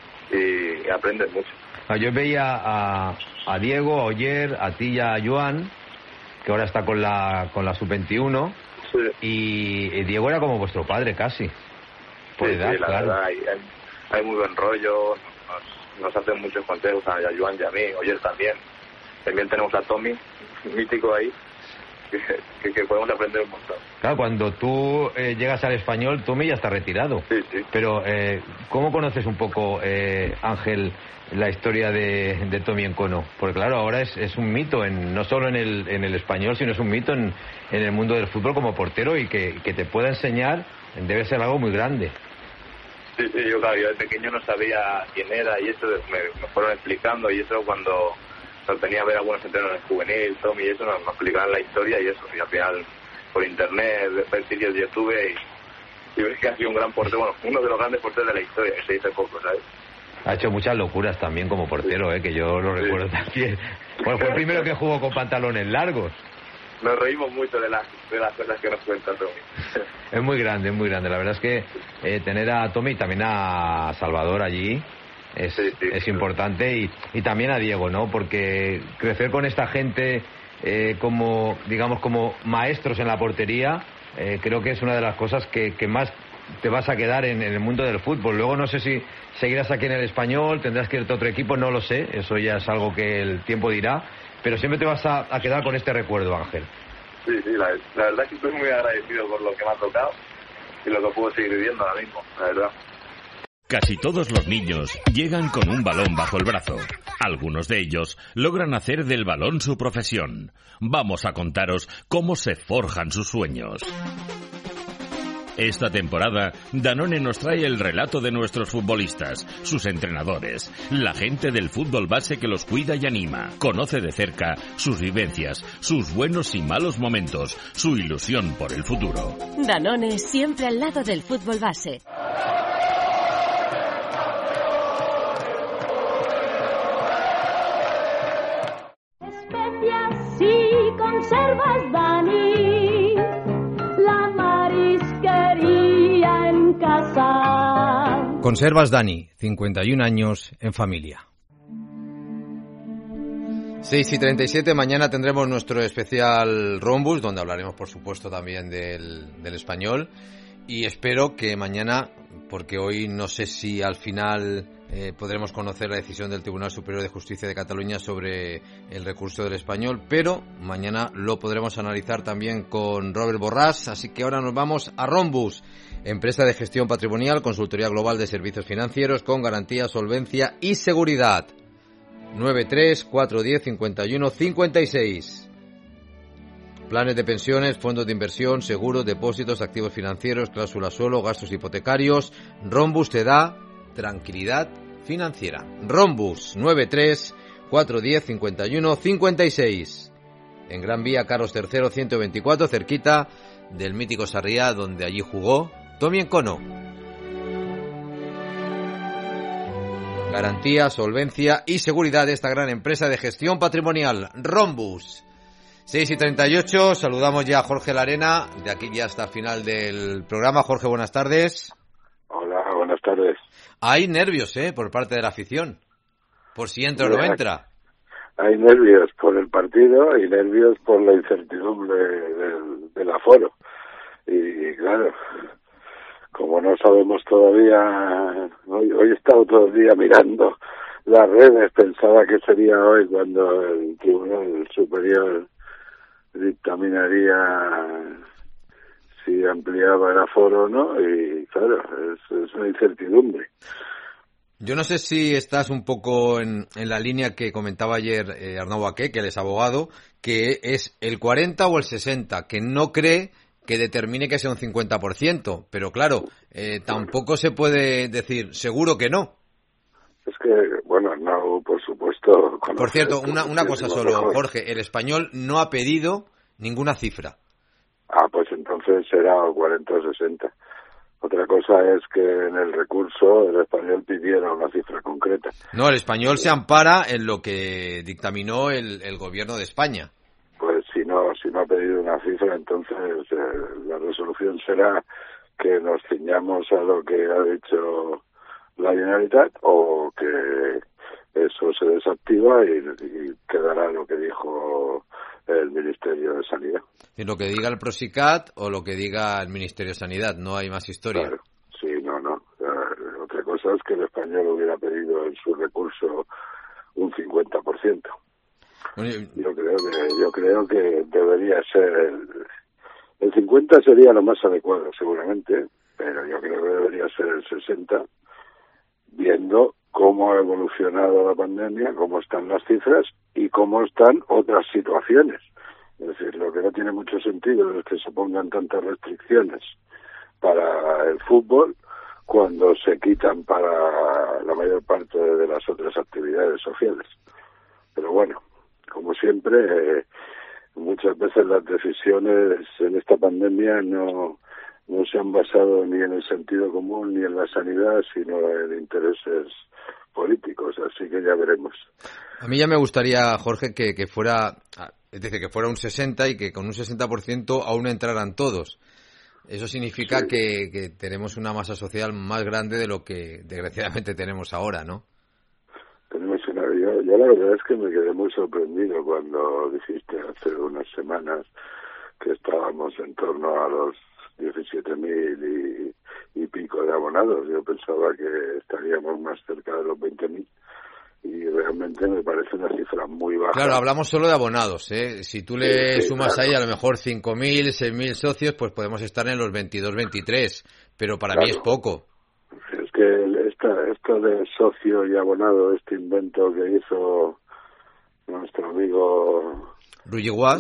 y, y aprendes mucho. Yo veía a, a Diego, a Oyer, a ti y a Joan, que ahora está con la con la sub veintiuno, sí. y, y Diego era como vuestro padre casi. Por sí, edad, sí, la claro. verdad, hay, hay, hay muy buen rollo, nos, nos hacen muchos consejos a Joan y a mí, Oyer también. También tenemos a Tommy, mítico ahí, que, que, que podemos aprender un montón. Claro, cuando tú eh, llegas al Español, Tommy ya está retirado. Sí, sí. Pero, eh, ¿cómo conoces un poco, eh, Ángel, la historia de, de Tommy Encono? Porque, claro, ahora es, es un mito, en, no solo en el, en el Español, sino es un mito en, en el mundo del fútbol como portero y que, que te pueda enseñar debe ser algo muy grande. Sí, sí, yo, claro, yo de pequeño no sabía quién era y eso me, me fueron explicando y eso cuando nos tenía a ver algunos entrenos en juvenil, Tommy y eso, nos, nos explicaban la historia y eso, y al final por internet, ver vídeos de YouTube y, y ves que ha sido un gran portero, bueno, uno de los grandes porteros de la historia, que se dice poco, ¿sabes? Ha hecho muchas locuras también como portero, eh, que yo lo recuerdo sí. también. Bueno, fue el primero que jugó con pantalones largos. Nos reímos mucho de las, de las cosas que nos cuenta Tommy. Es muy grande, es muy grande. La verdad es que eh, tener a Tommy y también a Salvador allí es, sí, sí, es sí. importante y, y también a Diego, ¿no? Porque crecer con esta gente eh, como, digamos, como maestros en la portería, eh, creo que es una de las cosas que, que más te vas a quedar en, en el mundo del fútbol. Luego no sé si seguirás aquí en el Español, tendrás que irte a otro equipo, no lo sé, eso ya es algo que el tiempo dirá, pero siempre te vas a, a quedar con este recuerdo, Ángel. Sí, sí, la, la verdad es que estoy muy agradecido por lo que me ha tocado y lo que puedo seguir viviendo ahora mismo, la verdad. Casi todos los niños llegan con un balón bajo el brazo. Algunos de ellos logran hacer del balón su profesión. Vamos a contaros cómo se forjan sus sueños. Esta temporada, Danone nos trae el relato de nuestros futbolistas, sus entrenadores, la gente del fútbol base que los cuida y anima. Conoce de cerca sus vivencias, sus buenos y malos momentos, su ilusión por el futuro. Danone siempre al lado del fútbol base. Especias y conservas, Dani. Conservas Dani, cincuenta y un años en familia. seis y treinta y siete, mañana tendremos nuestro especial Rhombus, donde hablaremos por supuesto también del, del Español. Y espero que mañana, porque hoy no sé si al final eh, podremos conocer la decisión del Tribunal Superior de Justicia de Cataluña sobre el recurso del Español, pero mañana lo podremos analizar también con Robert Borràs. Así que ahora nos vamos a Rhombus, empresa de gestión patrimonial, consultoría global de servicios financieros con garantía, solvencia y seguridad. nueve tres cuatro uno cero cinco uno cinco seis. Planes de pensiones, fondos de inversión, seguros, depósitos, activos financieros, cláusulas suelo, gastos hipotecarios. Rhombus te da tranquilidad financiera. Rhombus, nueve tres cuatro uno cero cinco uno cinco seis. En Gran Vía, Carlos tercero, ciento veinticuatro, cerquita del mítico Sarriá, donde allí jugó Tommy Encono. Garantía, solvencia y seguridad de esta gran empresa de gestión patrimonial, Rhombus. seis y treinta y ocho, saludamos ya a Jorge Larena, de aquí ya hasta el final del programa. Jorge, buenas tardes. Hola, buenas tardes. Hay nervios, ¿eh?, por parte de la afición, por si entra o no entra. Hay nervios por el partido y nervios por la incertidumbre del, del aforo. Y claro, como no sabemos todavía, hoy, hoy he estado todo el día mirando las redes, pensaba que sería hoy cuando el Tribunal Superior dictaminaría si ampliaba el aforo o no, y claro, es, es una incertidumbre. Yo no sé si estás un poco en, en la línea que comentaba ayer eh, Arnau Baqué, que él es abogado, que es el cuarenta o el sesenta, que no cree que determine que sea un cincuenta por ciento, pero claro, eh, tampoco se puede decir seguro que no. Es que, bueno, no, por supuesto... Por cierto, una, una cosa solo, mejor. Jorge, el Español no ha pedido ninguna cifra. Ah, pues entonces será cuarenta o sesenta. Otra cosa es que en el recurso el Español pidiera una cifra concreta. No, el Español se ampara en lo que dictaminó el, el gobierno de España. Pues si no, si no ha pedido una cifra, entonces eh, la resolución será que nos ciñamos a lo que ha dicho la Generalitat, o que eso se desactiva y, y quedará lo que dijo el Ministerio de Sanidad. Y lo que diga el Prosicat o lo que diga el Ministerio de Sanidad, no hay más historia. Claro, sí, no, no. Uh, otra cosa es que el Español hubiera pedido en su recurso un cincuenta por ciento. Bueno, yo... yo creo que yo creo que debería ser el, el cincuenta sería lo más adecuado seguramente, pero yo creo que debería ser el sesenta, viendo cómo ha evolucionado la pandemia, cómo están las cifras y cómo están otras situaciones. Es decir, lo que no tiene mucho sentido es que se pongan tantas restricciones para el fútbol cuando se quitan para la mayor parte de las otras actividades sociales. Pero bueno, como siempre, eh, muchas veces las decisiones en esta pandemia no, no se han basado ni en el sentido común ni en la sanidad, sino en intereses políticos, así que ya veremos. A mí ya me gustaría, Jorge, que, que fuera, es decir, que fuera un sesenta y que con un sesenta por ciento aún entraran todos. Eso significa sí. que, que tenemos una masa social más grande de lo que desgraciadamente tenemos ahora, ¿no? Tenemos una... Yo, yo la verdad es que me quedé muy sorprendido cuando dijiste hace unas semanas que estábamos en torno a los diecisiete mil y, y pico de abonados. Yo pensaba que estaríamos más cerca de los veinte mil. Y realmente me parece una cifra muy baja. Claro, hablamos solo de abonados, ¿eh? Si tú le sí, sí, sumas claro. ahí a lo mejor cinco mil, seis mil socios, pues podemos estar en los veintidós, veintitrés, pero para claro. mí es poco. Es que esta, esto de socio y abonado, este invento que hizo nuestro amigo Ruy Guas,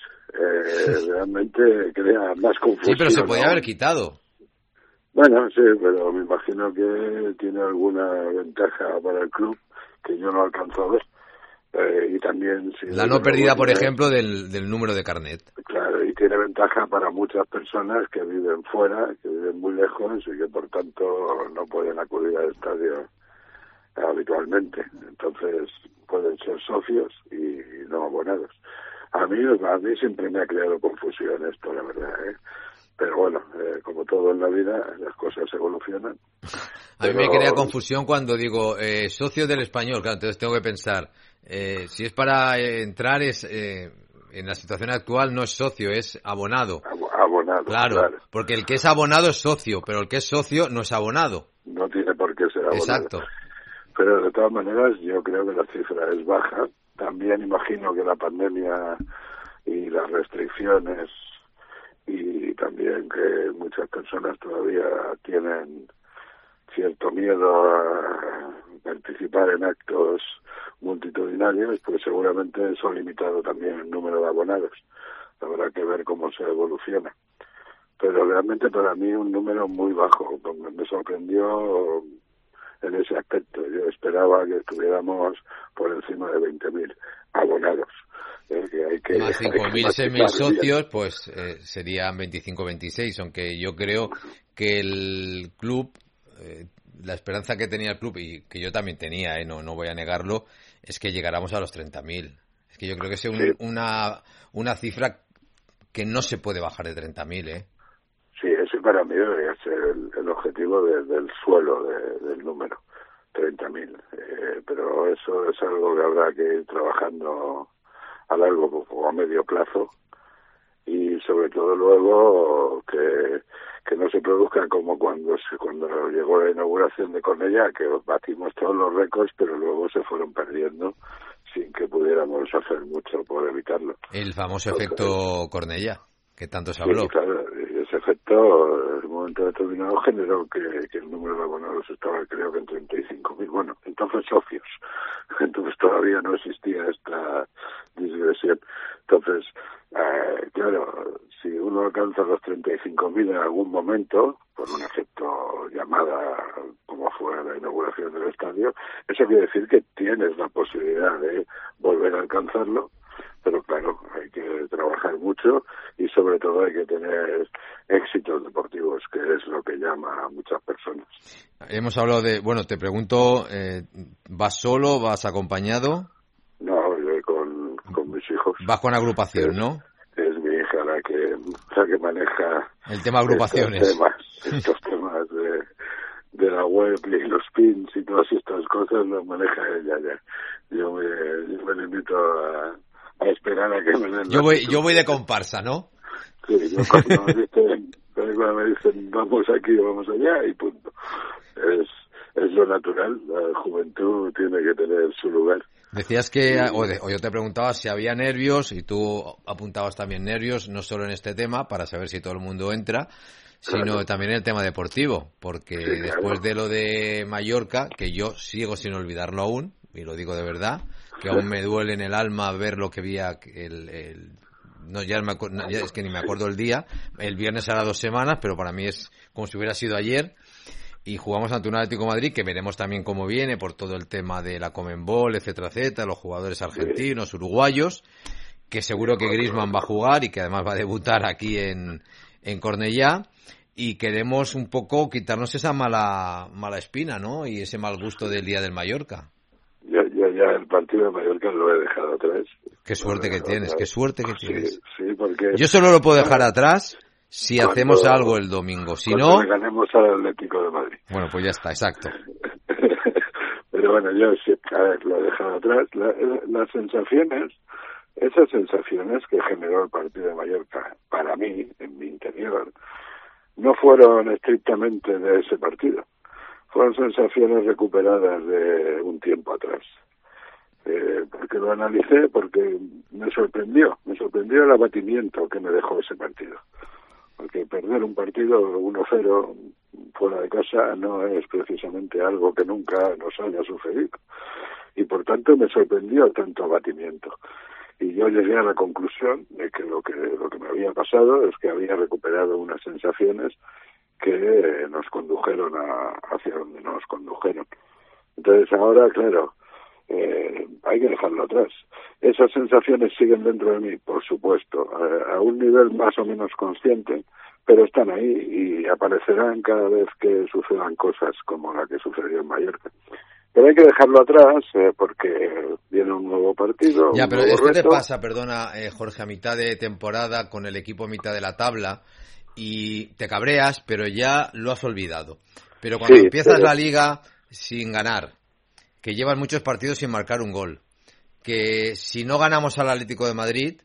eh, realmente crea más confusión. Sí, pero se podía ¿no? haber quitado. Bueno, sí, pero me imagino que tiene alguna ventaja para el club que yo no alcanzo a ver. Eh, y también... Si la no pérdida, por ejemplo, del, del número de carnet. Claro, y tiene ventaja para muchas personas que viven fuera, que viven muy lejos y que, por tanto, no pueden acudir al estadio habitualmente. Entonces, pueden ser socios y no abonados. A mí, a mí siempre me ha creado confusión esto, la verdad, ¿eh? Pero bueno, eh, como todo en la vida, las cosas evolucionan. A mí pero... me crea confusión cuando digo eh, socio del Español, claro, entonces tengo que pensar, eh, si es para eh, entrar, es eh, en la situación actual no es socio, es abonado. Ab- abonado, claro, claro, porque el que es abonado es socio, pero el que es socio no es abonado. No tiene por qué ser abonado. Exacto. Pero de todas maneras, yo creo que la cifra es baja. También imagino que la pandemia y las restricciones y también que muchas personas todavía tienen cierto miedo a participar en actos multitudinarios, pues seguramente eso ha limitado también el número de abonados. Habrá que ver cómo se evoluciona. Pero realmente para mí un número muy bajo, me sorprendió en ese aspecto. Yo esperaba que estuviéramos por encima de veinte mil abonados. Eh, que hay que, más cinco mil, seis mil socios, pues eh, serían veinticinco, veintiséis, aunque yo creo que el club, eh, la esperanza que tenía el club, y que yo también tenía, eh, no, no voy a negarlo, es que llegáramos a los treinta mil. Es que yo creo que es un, sí. una, una cifra que no se puede bajar de treinta mil, ¿eh? Sí, ese para mí debería ser el, el objetivo de, del suelo de, del número, treinta mil. Eh, pero eso es algo que habrá que ir trabajando a largo o a medio plazo, y sobre todo luego que, que no se produzca como cuando se, cuando llegó la inauguración de Cornellá, que batimos todos los récords, pero luego se fueron perdiendo sin que pudiéramos hacer mucho por evitarlo. El famoso Entonces, efecto Cornellá, que tanto se habló. Sí, claro, y ese efecto en un momento determinado generó que, que el número de abonados estaba, creo que en treinta y cinco mil, bueno, entonces socios, entonces todavía no existía esta digresión. Entonces, eh, claro, si uno alcanza los treinta y cinco mil en algún momento, por un efecto llamada como fue la inauguración del estadio, eso quiere decir que tienes la posibilidad de volver a alcanzarlo, pero claro, hay que trabajar mucho y sobre todo hay que tener éxitos deportivos, que es lo que llama a muchas personas. Hemos hablado de, bueno, te pregunto, eh, ¿vas solo, vas acompañado? No, yo con, con mis hijos. Vas con agrupación, es, ¿no? Es mi hija la que, la que maneja el tema agrupaciones. Estos temas, estos temas de, de la web y los pins y todas estas cosas los maneja ella ya. Yo me, yo me limito a a esperar a que me den yo voy yo voy de comparsa, ¿no? Sí, yo cuando me dicen, cuando me dicen vamos aquí vamos allá y punto. Es es lo natural, la juventud tiene que tener su lugar. Decías que, o, de, o yo te preguntaba si había nervios, y tú apuntabas también nervios, no solo en este tema, para saber si todo el mundo entra, sino claro. también en el tema deportivo, porque sí, después claro. de lo de Mallorca, que yo sigo sin olvidarlo aún, y lo digo de verdad, que aún me duele en el alma ver lo que vi el, el no ya, me acu- ya es que ni me acuerdo el día, el viernes hará dos semanas, pero para mí es como si hubiera sido ayer. y jugamos ante un Atlético de Madrid que veremos también cómo viene por todo el tema de la Conmebol, etcétera, etcétera, los jugadores argentinos, uruguayos, que seguro que Griezmann va a jugar y que además va a debutar aquí en, en Cornellá, y queremos un poco quitarnos esa mala mala espina, ¿no? Y ese mal gusto del día del Mallorca. Yo, yo ya el partido de Mallorca lo he dejado atrás. Qué suerte que tienes, atrás. qué suerte que tienes. Sí, sí, porque... Yo solo lo puedo dejar atrás si cuando, hacemos algo el domingo. Si no... le ganemos al Atlético de Madrid. Bueno, pues ya está, exacto. Pero bueno, yo sí, a ver, lo he dejado atrás. La, las sensaciones, esas sensaciones que generó el partido de Mallorca, para mí, en mi interior, no fueron estrictamente de ese partido. Fueron sensaciones recuperadas de un tiempo atrás. Eh, porque lo analicé, porque me sorprendió, me sorprendió el abatimiento que me dejó ese partido. Porque perder un partido uno cero fuera de casa no es precisamente algo que nunca nos haya sucedido. Y por tanto me sorprendió tanto abatimiento. Y yo llegué a la conclusión de que lo que lo que me había pasado es que había recuperado unas sensaciones que nos condujeron a, hacia donde nos condujeron. Entonces ahora, claro, eh, hay que dejarlo atrás. Esas sensaciones siguen dentro de mí, por supuesto, a, a un nivel más o menos consciente, pero están ahí y aparecerán cada vez que sucedan cosas como la que sucedió en Mallorca. Pero hay que dejarlo atrás eh, porque viene un nuevo partido. Ya, pero es que te pasa, perdona, eh, Jorge, a mitad de temporada con el equipo a mitad de la tabla y te cabreas, pero ya lo has olvidado. Pero cuando sí, empiezas pero... la liga sin ganar, que llevas muchos partidos sin marcar un gol, que si no ganamos al Atlético de Madrid,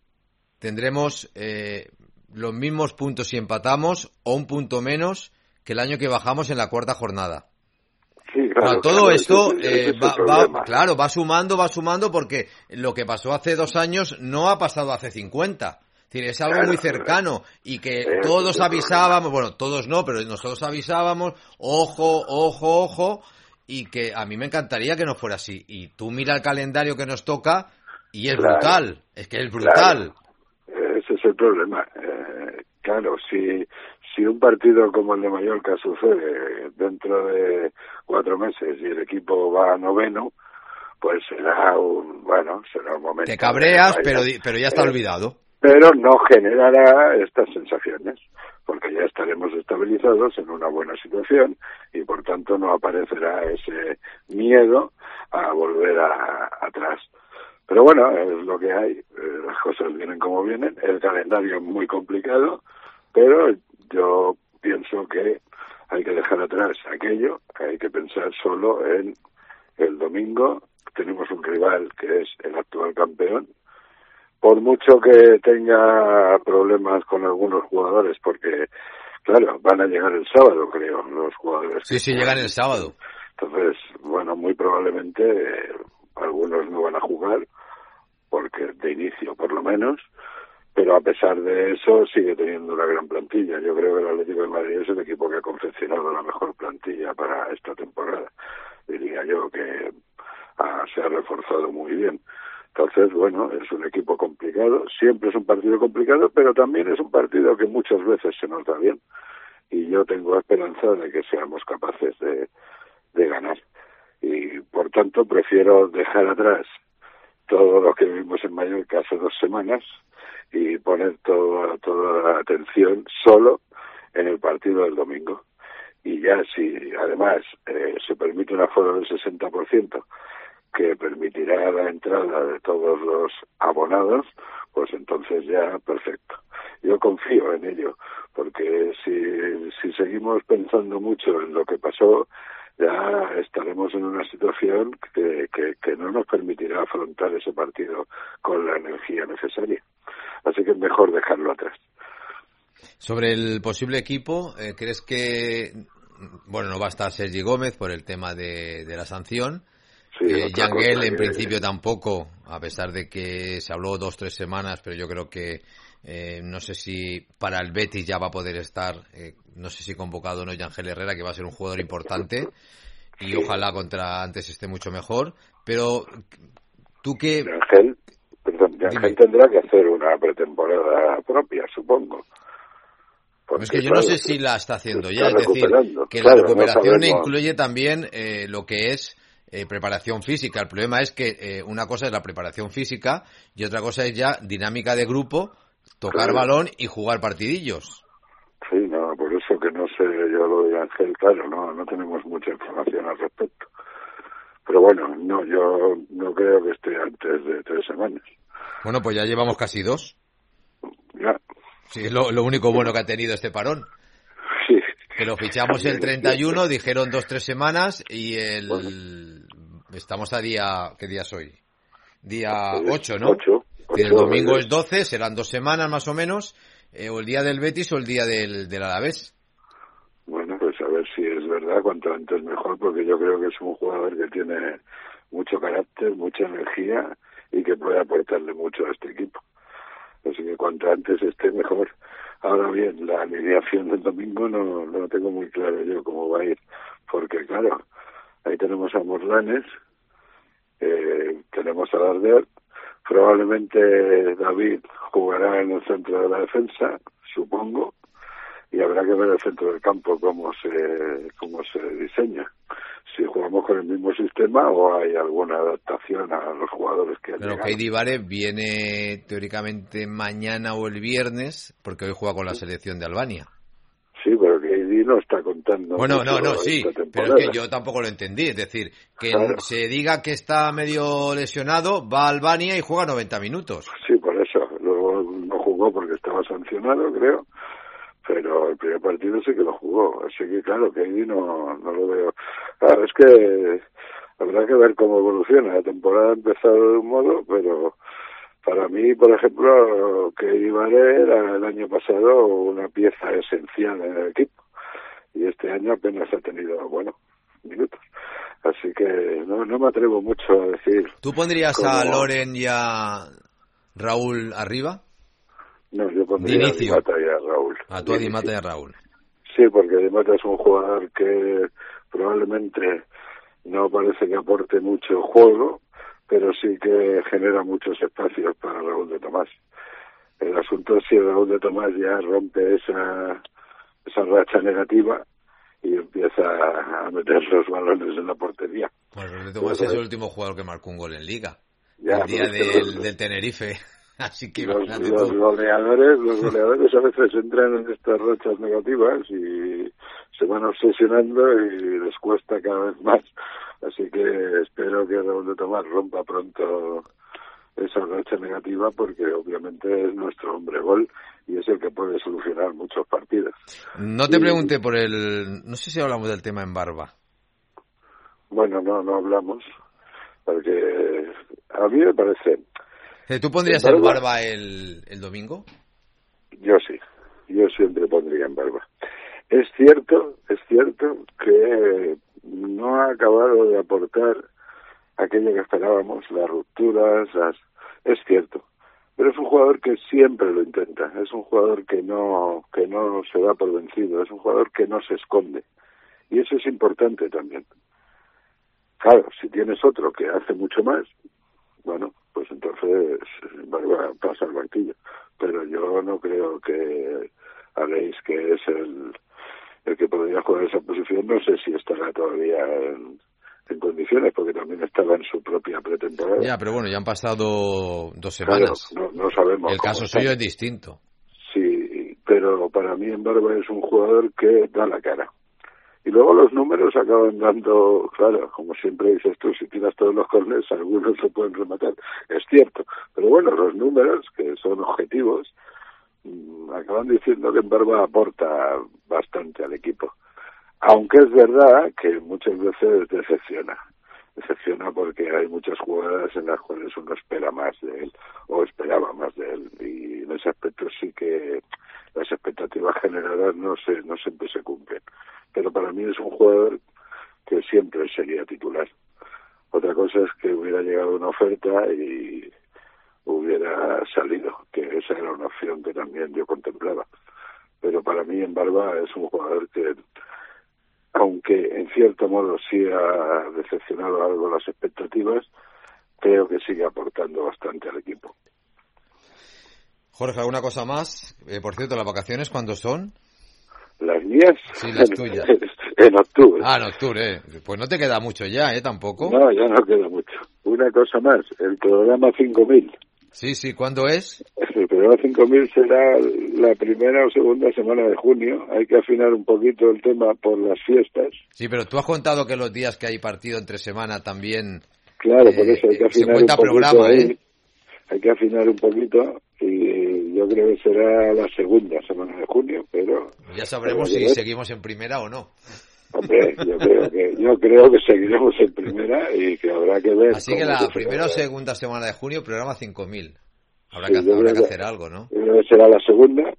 tendremos eh, los mismos puntos si empatamos o un punto menos que el año que bajamos en la cuarta jornada. Sí, claro, claro, todo claro, esto ese, ese eh, es va, va, claro, va sumando, va sumando, porque lo que pasó hace dos años no ha pasado hace cincuenta. Es decir, es algo claro, muy cercano y que eh, todos avisábamos, bueno, todos no, pero nosotros avisábamos, ojo, ojo, ojo, y que a mí me encantaría que no fuera así. Y tú mira el calendario que nos toca y es claro, brutal, es que es brutal. Claro. Ese es el problema. Eh, claro, si... Si un partido como el de Mallorca sucede dentro de cuatro meses y el equipo va a noveno, pues será un, bueno, será un momento... Te cabreas, pero, pero ya está eh, olvidado. Pero no generará estas sensaciones, porque ya estaremos estabilizados en una buena situación y por tanto no aparecerá ese miedo a volver a, atrás. Pero bueno, es lo que hay, eh, las cosas vienen como vienen, el calendario es muy complicado, pero yo pienso que hay que dejar atrás aquello, hay que pensar solo en el domingo. Tenemos un rival que es el actual campeón. Por mucho que tenga problemas con algunos jugadores, porque, claro, van a llegar el sábado, creo, los jugadores. Sí, sí, llegan el sábado. Entonces, bueno, muy probablemente eh, algunos no van a jugar, porque de inicio por lo menos, pero a pesar de eso sigue teniendo una gran plantilla. Yo creo que el Atlético de Madrid es el equipo que ha confeccionado la mejor plantilla para esta temporada. Diría yo que ah, se ha reforzado muy bien. Entonces, bueno, es un equipo complicado. Siempre es un partido complicado, pero también es un partido que muchas veces se nos da bien. Y yo tengo esperanza de que seamos capaces de, de ganar. Y, por tanto, prefiero dejar atrás todo lo que vimos en Mallorca hace dos semanas y poner toda, toda la atención solo en el partido del domingo. Y ya si además eh, se permite un aforo del sesenta por ciento que permitirá la entrada de todos los abonados, pues entonces ya perfecto. Yo confío en ello, porque si, si seguimos pensando mucho en lo que pasó, ya estaremos en una situación que, que, que no nos permitirá afrontar ese partido con la energía necesaria. Así que es mejor dejarlo atrás. Sobre el posible equipo, eh, ¿crees que, bueno, no va a estar Sergi Gómez por el tema de, de la sanción? Sí, eh, Yangel en que... principio tampoco, a pesar de que se habló dos, tres semanas, pero yo creo que eh, no sé si para el Betis ya va a poder estar, eh, no sé si convocado o no Yangel Herrera, que va a ser un jugador importante y sí, ojalá contra antes esté mucho mejor. Pero tú que... Yangel, perdón, Yangel tendrá que hacer una pretemporada propia, supongo. Es que yo claro, no sé si la está haciendo ya, es decir, que claro, la recuperación no incluye también eh, lo que es eh, preparación física. El problema es que eh, una cosa es la preparación física y otra cosa es ya dinámica de grupo, tocar claro. balón y jugar partidillos. Sí, no, por eso que no sé yo lo de Ángel, claro, no, no tenemos mucha información al respecto. Pero bueno, no, yo no creo que esté antes de tres semanas. Bueno, pues ya llevamos casi dos. Ya. Sí, es lo, lo único bueno que ha tenido este parón. Sí. Que lo fichamos el treinta y uno, dijeron dos, tres semanas y el... Bueno. Estamos a día... ¿Qué día es hoy? Día Pues, ocho, ¿no? ocho, el ocho, domingo ¿verdad? es doce, serán dos semanas más o menos, eh, o el día del Betis o el día del, del Alavés. Bueno, pues a ver si es verdad, cuanto antes mejor, porque yo creo que es un jugador que tiene mucho carácter, mucha energía y que puede aportarle mucho a este equipo. Así que cuanto antes esté mejor. Ahora bien, la alineación del domingo no, no lo tengo muy claro yo cómo va a ir, porque claro, ahí tenemos a Morlanes, eh, tenemos a Darder, probablemente David jugará en el centro de la defensa, supongo, y habrá que ver el centro del campo cómo se cómo se diseña, si jugamos con el mismo sistema o hay alguna adaptación a los jugadores que han Pero llegado. Keidi Vare viene teóricamente mañana o el viernes, porque hoy juega con la selección de Albania. Sí, pero Keidi no está contando. Bueno, no, no, esta sí, temporada. pero es que yo tampoco lo entendí. Es decir, que Claro. se diga que está medio lesionado, va a Albania y juega noventa minutos. Sí, por eso. Luego no jugó porque estaba sancionado, creo. Pero el primer partido sí que lo jugó. Así que, claro, Keidi no, no lo veo. Claro, es que habrá que ver cómo evoluciona. La temporada ha empezado de un modo, pero para mí, por ejemplo, Keidi Vare era el año pasado una pieza esencial en el equipo. Y este año apenas ha tenido, bueno, minutos. Así que no, no me atrevo mucho a decir. ¿Tú pondrías cómo... a Loren y a Raúl arriba? No, yo pondría a Di Mata y a Raúl. A tú a Di Mata y a Raúl. Sí, porque Di Mata es un jugador que probablemente no parece que aporte mucho juego, pero sí que genera muchos espacios para Raúl de Tomás. El asunto es si Raúl de Tomás ya rompe esa, esa racha negativa y empieza a meter los balones en la portería. Pues Raúl de Tomás pero, es el último jugador que marcó un gol en Liga. Ya, el día del, los, del Tenerife. Así que los, los goleadores, los goleadores a veces entran en estas rachas negativas y se van obsesionando y les cuesta cada vez más. Así que espero que Raúl de Tomás rompa pronto esa racha negativa porque obviamente es nuestro hombre gol y es el que puede solucionar muchos partidos. No te y, pregunté por el... No sé si hablamos del tema en Barba. Bueno, no, no hablamos. Porque a mí me parece... ¿Tú pondrías en Barba, Barba el, el domingo? Yo sí. Yo siempre pondría en Barba. Es cierto, es cierto que no ha acabado de aportar aquello que esperábamos, las rupturas, las... es cierto, pero es un jugador que siempre lo intenta, es un jugador que no que no se da por vencido, es un jugador que no se esconde y eso es importante también. Claro, si tienes otro que hace mucho más, bueno, pues entonces Barba pasa al banquillo, pero yo no creo que Aleix, que es el el que podría jugar esa posición, no sé si estará todavía en, en condiciones, porque también estaba en su propia pretemporada. Ya, pero bueno, ya han pasado dos semanas. Claro, no, no sabemos. El caso suyo es distinto. Sí, pero para mí en Barba es un jugador que da la cara. Y luego los números acaban dando, claro, como siempre dices tú, si tiras todos los corners, algunos se pueden rematar. Es cierto, pero bueno, los números, que son objetivos, acaban diciendo que en Barba aporta bastante al equipo. Aunque es verdad que muchas veces decepciona. Decepciona porque hay muchas jugadas en las cuales uno espera más de él, o esperaba más de él. Y en ese aspecto sí que las expectativas generadas no, se, no siempre se cumplen. Pero para mí es un jugador que siempre sería titular. Otra cosa es que hubiera llegado una oferta y hubiera salido, que esa era una opción que también yo contemplaba. Pero para mí en Barba es un jugador que, aunque en cierto modo sí ha decepcionado algo las expectativas, creo que sigue aportando bastante al equipo. Jorge, ¿alguna cosa más? Eh, por cierto, ¿las vacaciones cuándo son? Las mías, sí, las tuyas. En octubre. Ah, en octubre, eh. Pues no te queda mucho ya, ¿eh? Tampoco. No, ya no queda mucho. Una cosa más, el programa cinco mil. Sí, sí, ¿cuándo es? El programa cinco mil será la primera o segunda semana de junio. Hay que afinar un poquito el tema por las fiestas. Sí, pero tú has contado que los días que hay partido entre semana también... Claro, eh, por eso hay que afinar un poquito programa, ahí. ¿eh? Hay que afinar un poquito y yo creo que será la segunda semana de junio, pero... Ya sabremos si seguimos en primera o no. Hombre, yo creo que yo creo que seguiremos en primera y que habrá que ver... Así que la primera o segunda semana de junio, programa cinco mil. Habrá, sí, que, habrá que hacer algo, ¿no? Yo creo que será la segunda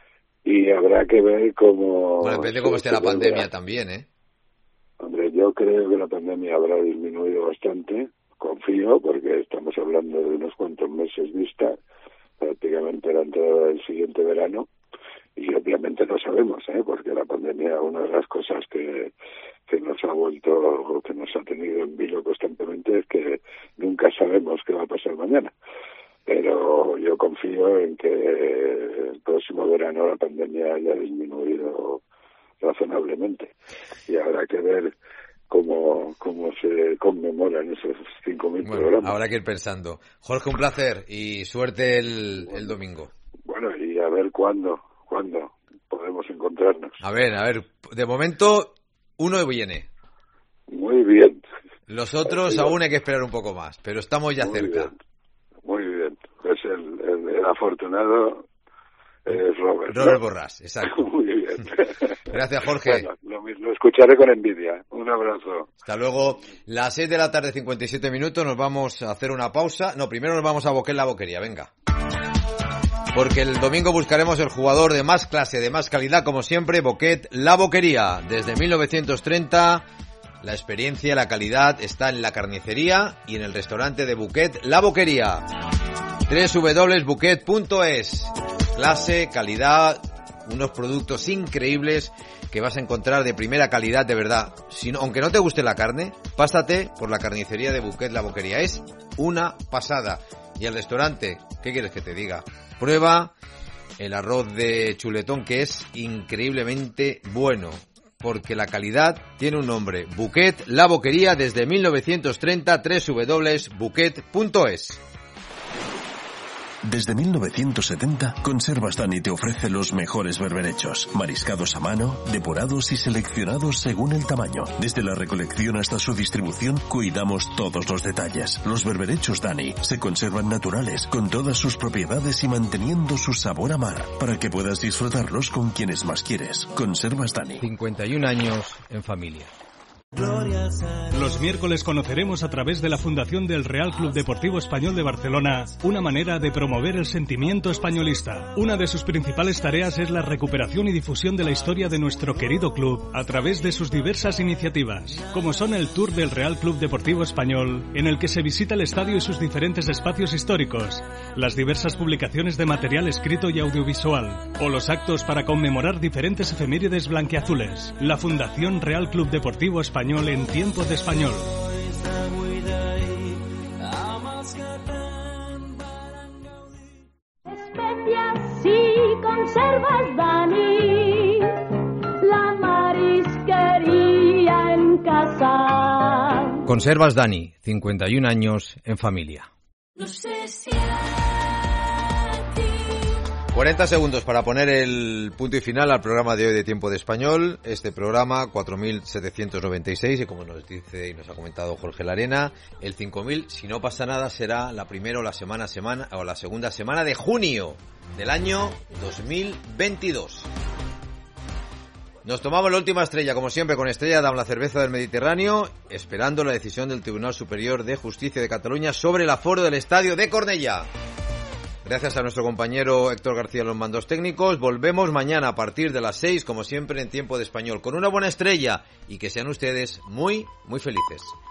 y habrá que ver cómo... Bueno, depende de cómo esté la pandemia también, ¿eh? Hombre, yo creo que la pandemia habrá disminuido bastante. Confío, porque estamos hablando de unos cuantos meses vista, prácticamente la entrada del siguiente verano, y obviamente no sabemos, ¿eh? Porque la pandemia, una de las cosas que, que nos ha vuelto, o que nos ha tenido en vilo constantemente, es que nunca sabemos qué va a pasar mañana. Pero yo confío en que el próximo verano la pandemia haya disminuido razonablemente, y habrá que ver cómo, cómo se conmemoran esos cinco mil bueno, programas. Habrá que ir pensando. Jorge, un placer y suerte el, el domingo. Bueno, y a ver cuándo, cuándo podemos encontrarnos. A ver, a ver, de momento uno viene. Muy bien. Los otros aún bien. Hay que esperar un poco más, pero estamos ya Muy cerca. Bien. Muy bien. Pues el, el, el afortunado es Robert. Robert ¿no? Borràs, exacto. Muy bien. Gracias, Jorge. Bueno, lo, lo escucharé con envidia. Un abrazo. Hasta luego. Las seis de la tarde, cincuenta y siete minutos, nos vamos a hacer una pausa. No, primero nos vamos a Boquet La Boquería, venga. Porque el domingo buscaremos el jugador de más clase, de más calidad, como siempre, Boquet La Boquería. Desde mil novecientos treinta, la experiencia, la calidad está en la carnicería y en el restaurante de Boquet La Boquería. doble u doble u doble u punto buquet punto es. Clase, calidad, unos productos increíbles que vas a encontrar de primera calidad, de verdad. Si no, aunque no te guste la carne, pásate por la carnicería de Boquet La Boquería. Es una pasada. Y el restaurante, ¿qué quieres que te diga? Prueba el arroz de chuletón, que es increíblemente bueno, porque la calidad tiene un nombre. Boquet La Boquería desde mil novecientos treinta, doble u doble u doble u punto buquet punto es. Desde mil novecientos setenta, Conservas Dani te ofrece los mejores berberechos, mariscados a mano, depurados y seleccionados según el tamaño. Desde la recolección hasta su distribución, cuidamos todos los detalles. Los berberechos Dani se conservan naturales, con todas sus propiedades y manteniendo su sabor a mar, para que puedas disfrutarlos con quienes más quieres. Conservas Dani. cincuenta y un años en familia. Los miércoles conoceremos a través de la Fundación del Real Club Deportivo Español de Barcelona una manera de promover el sentimiento españolista. Una de sus principales tareas es la recuperación y difusión de la historia de nuestro querido club a través de sus diversas iniciativas, como son el Tour del Real Club Deportivo Español, en el que se visita el estadio y sus diferentes espacios históricos, las diversas publicaciones de material escrito y audiovisual, o los actos para conmemorar diferentes efemérides blanquiazules. La Fundación Real Club Deportivo Español en tiempo de español. Especias y conservas Dani, la marisquería en casa. Conservas Dani, cincuenta y un años en familia. No sé si cuarenta segundos para poner el punto y final al programa de hoy de Tiempo de Español. Este programa cuatro mil setecientos noventa y seis, y como nos dice y nos ha comentado Jorge Larena, el cinco mil, si no pasa nada, será la primera o la semana semana o la segunda semana de junio del año dos mil veintidós. Nos tomamos la última estrella, como siempre, con Estrella Damm, la cerveza del Mediterráneo, esperando la decisión del Tribunal Superior de Justicia de Cataluña sobre el aforo del estadio de Cornellà. Gracias a nuestro compañero Héctor García en los mandos técnicos. Volvemos mañana a partir de las seis, como siempre, en Tiempo de Español, con una buena estrella, y que sean ustedes muy, muy felices.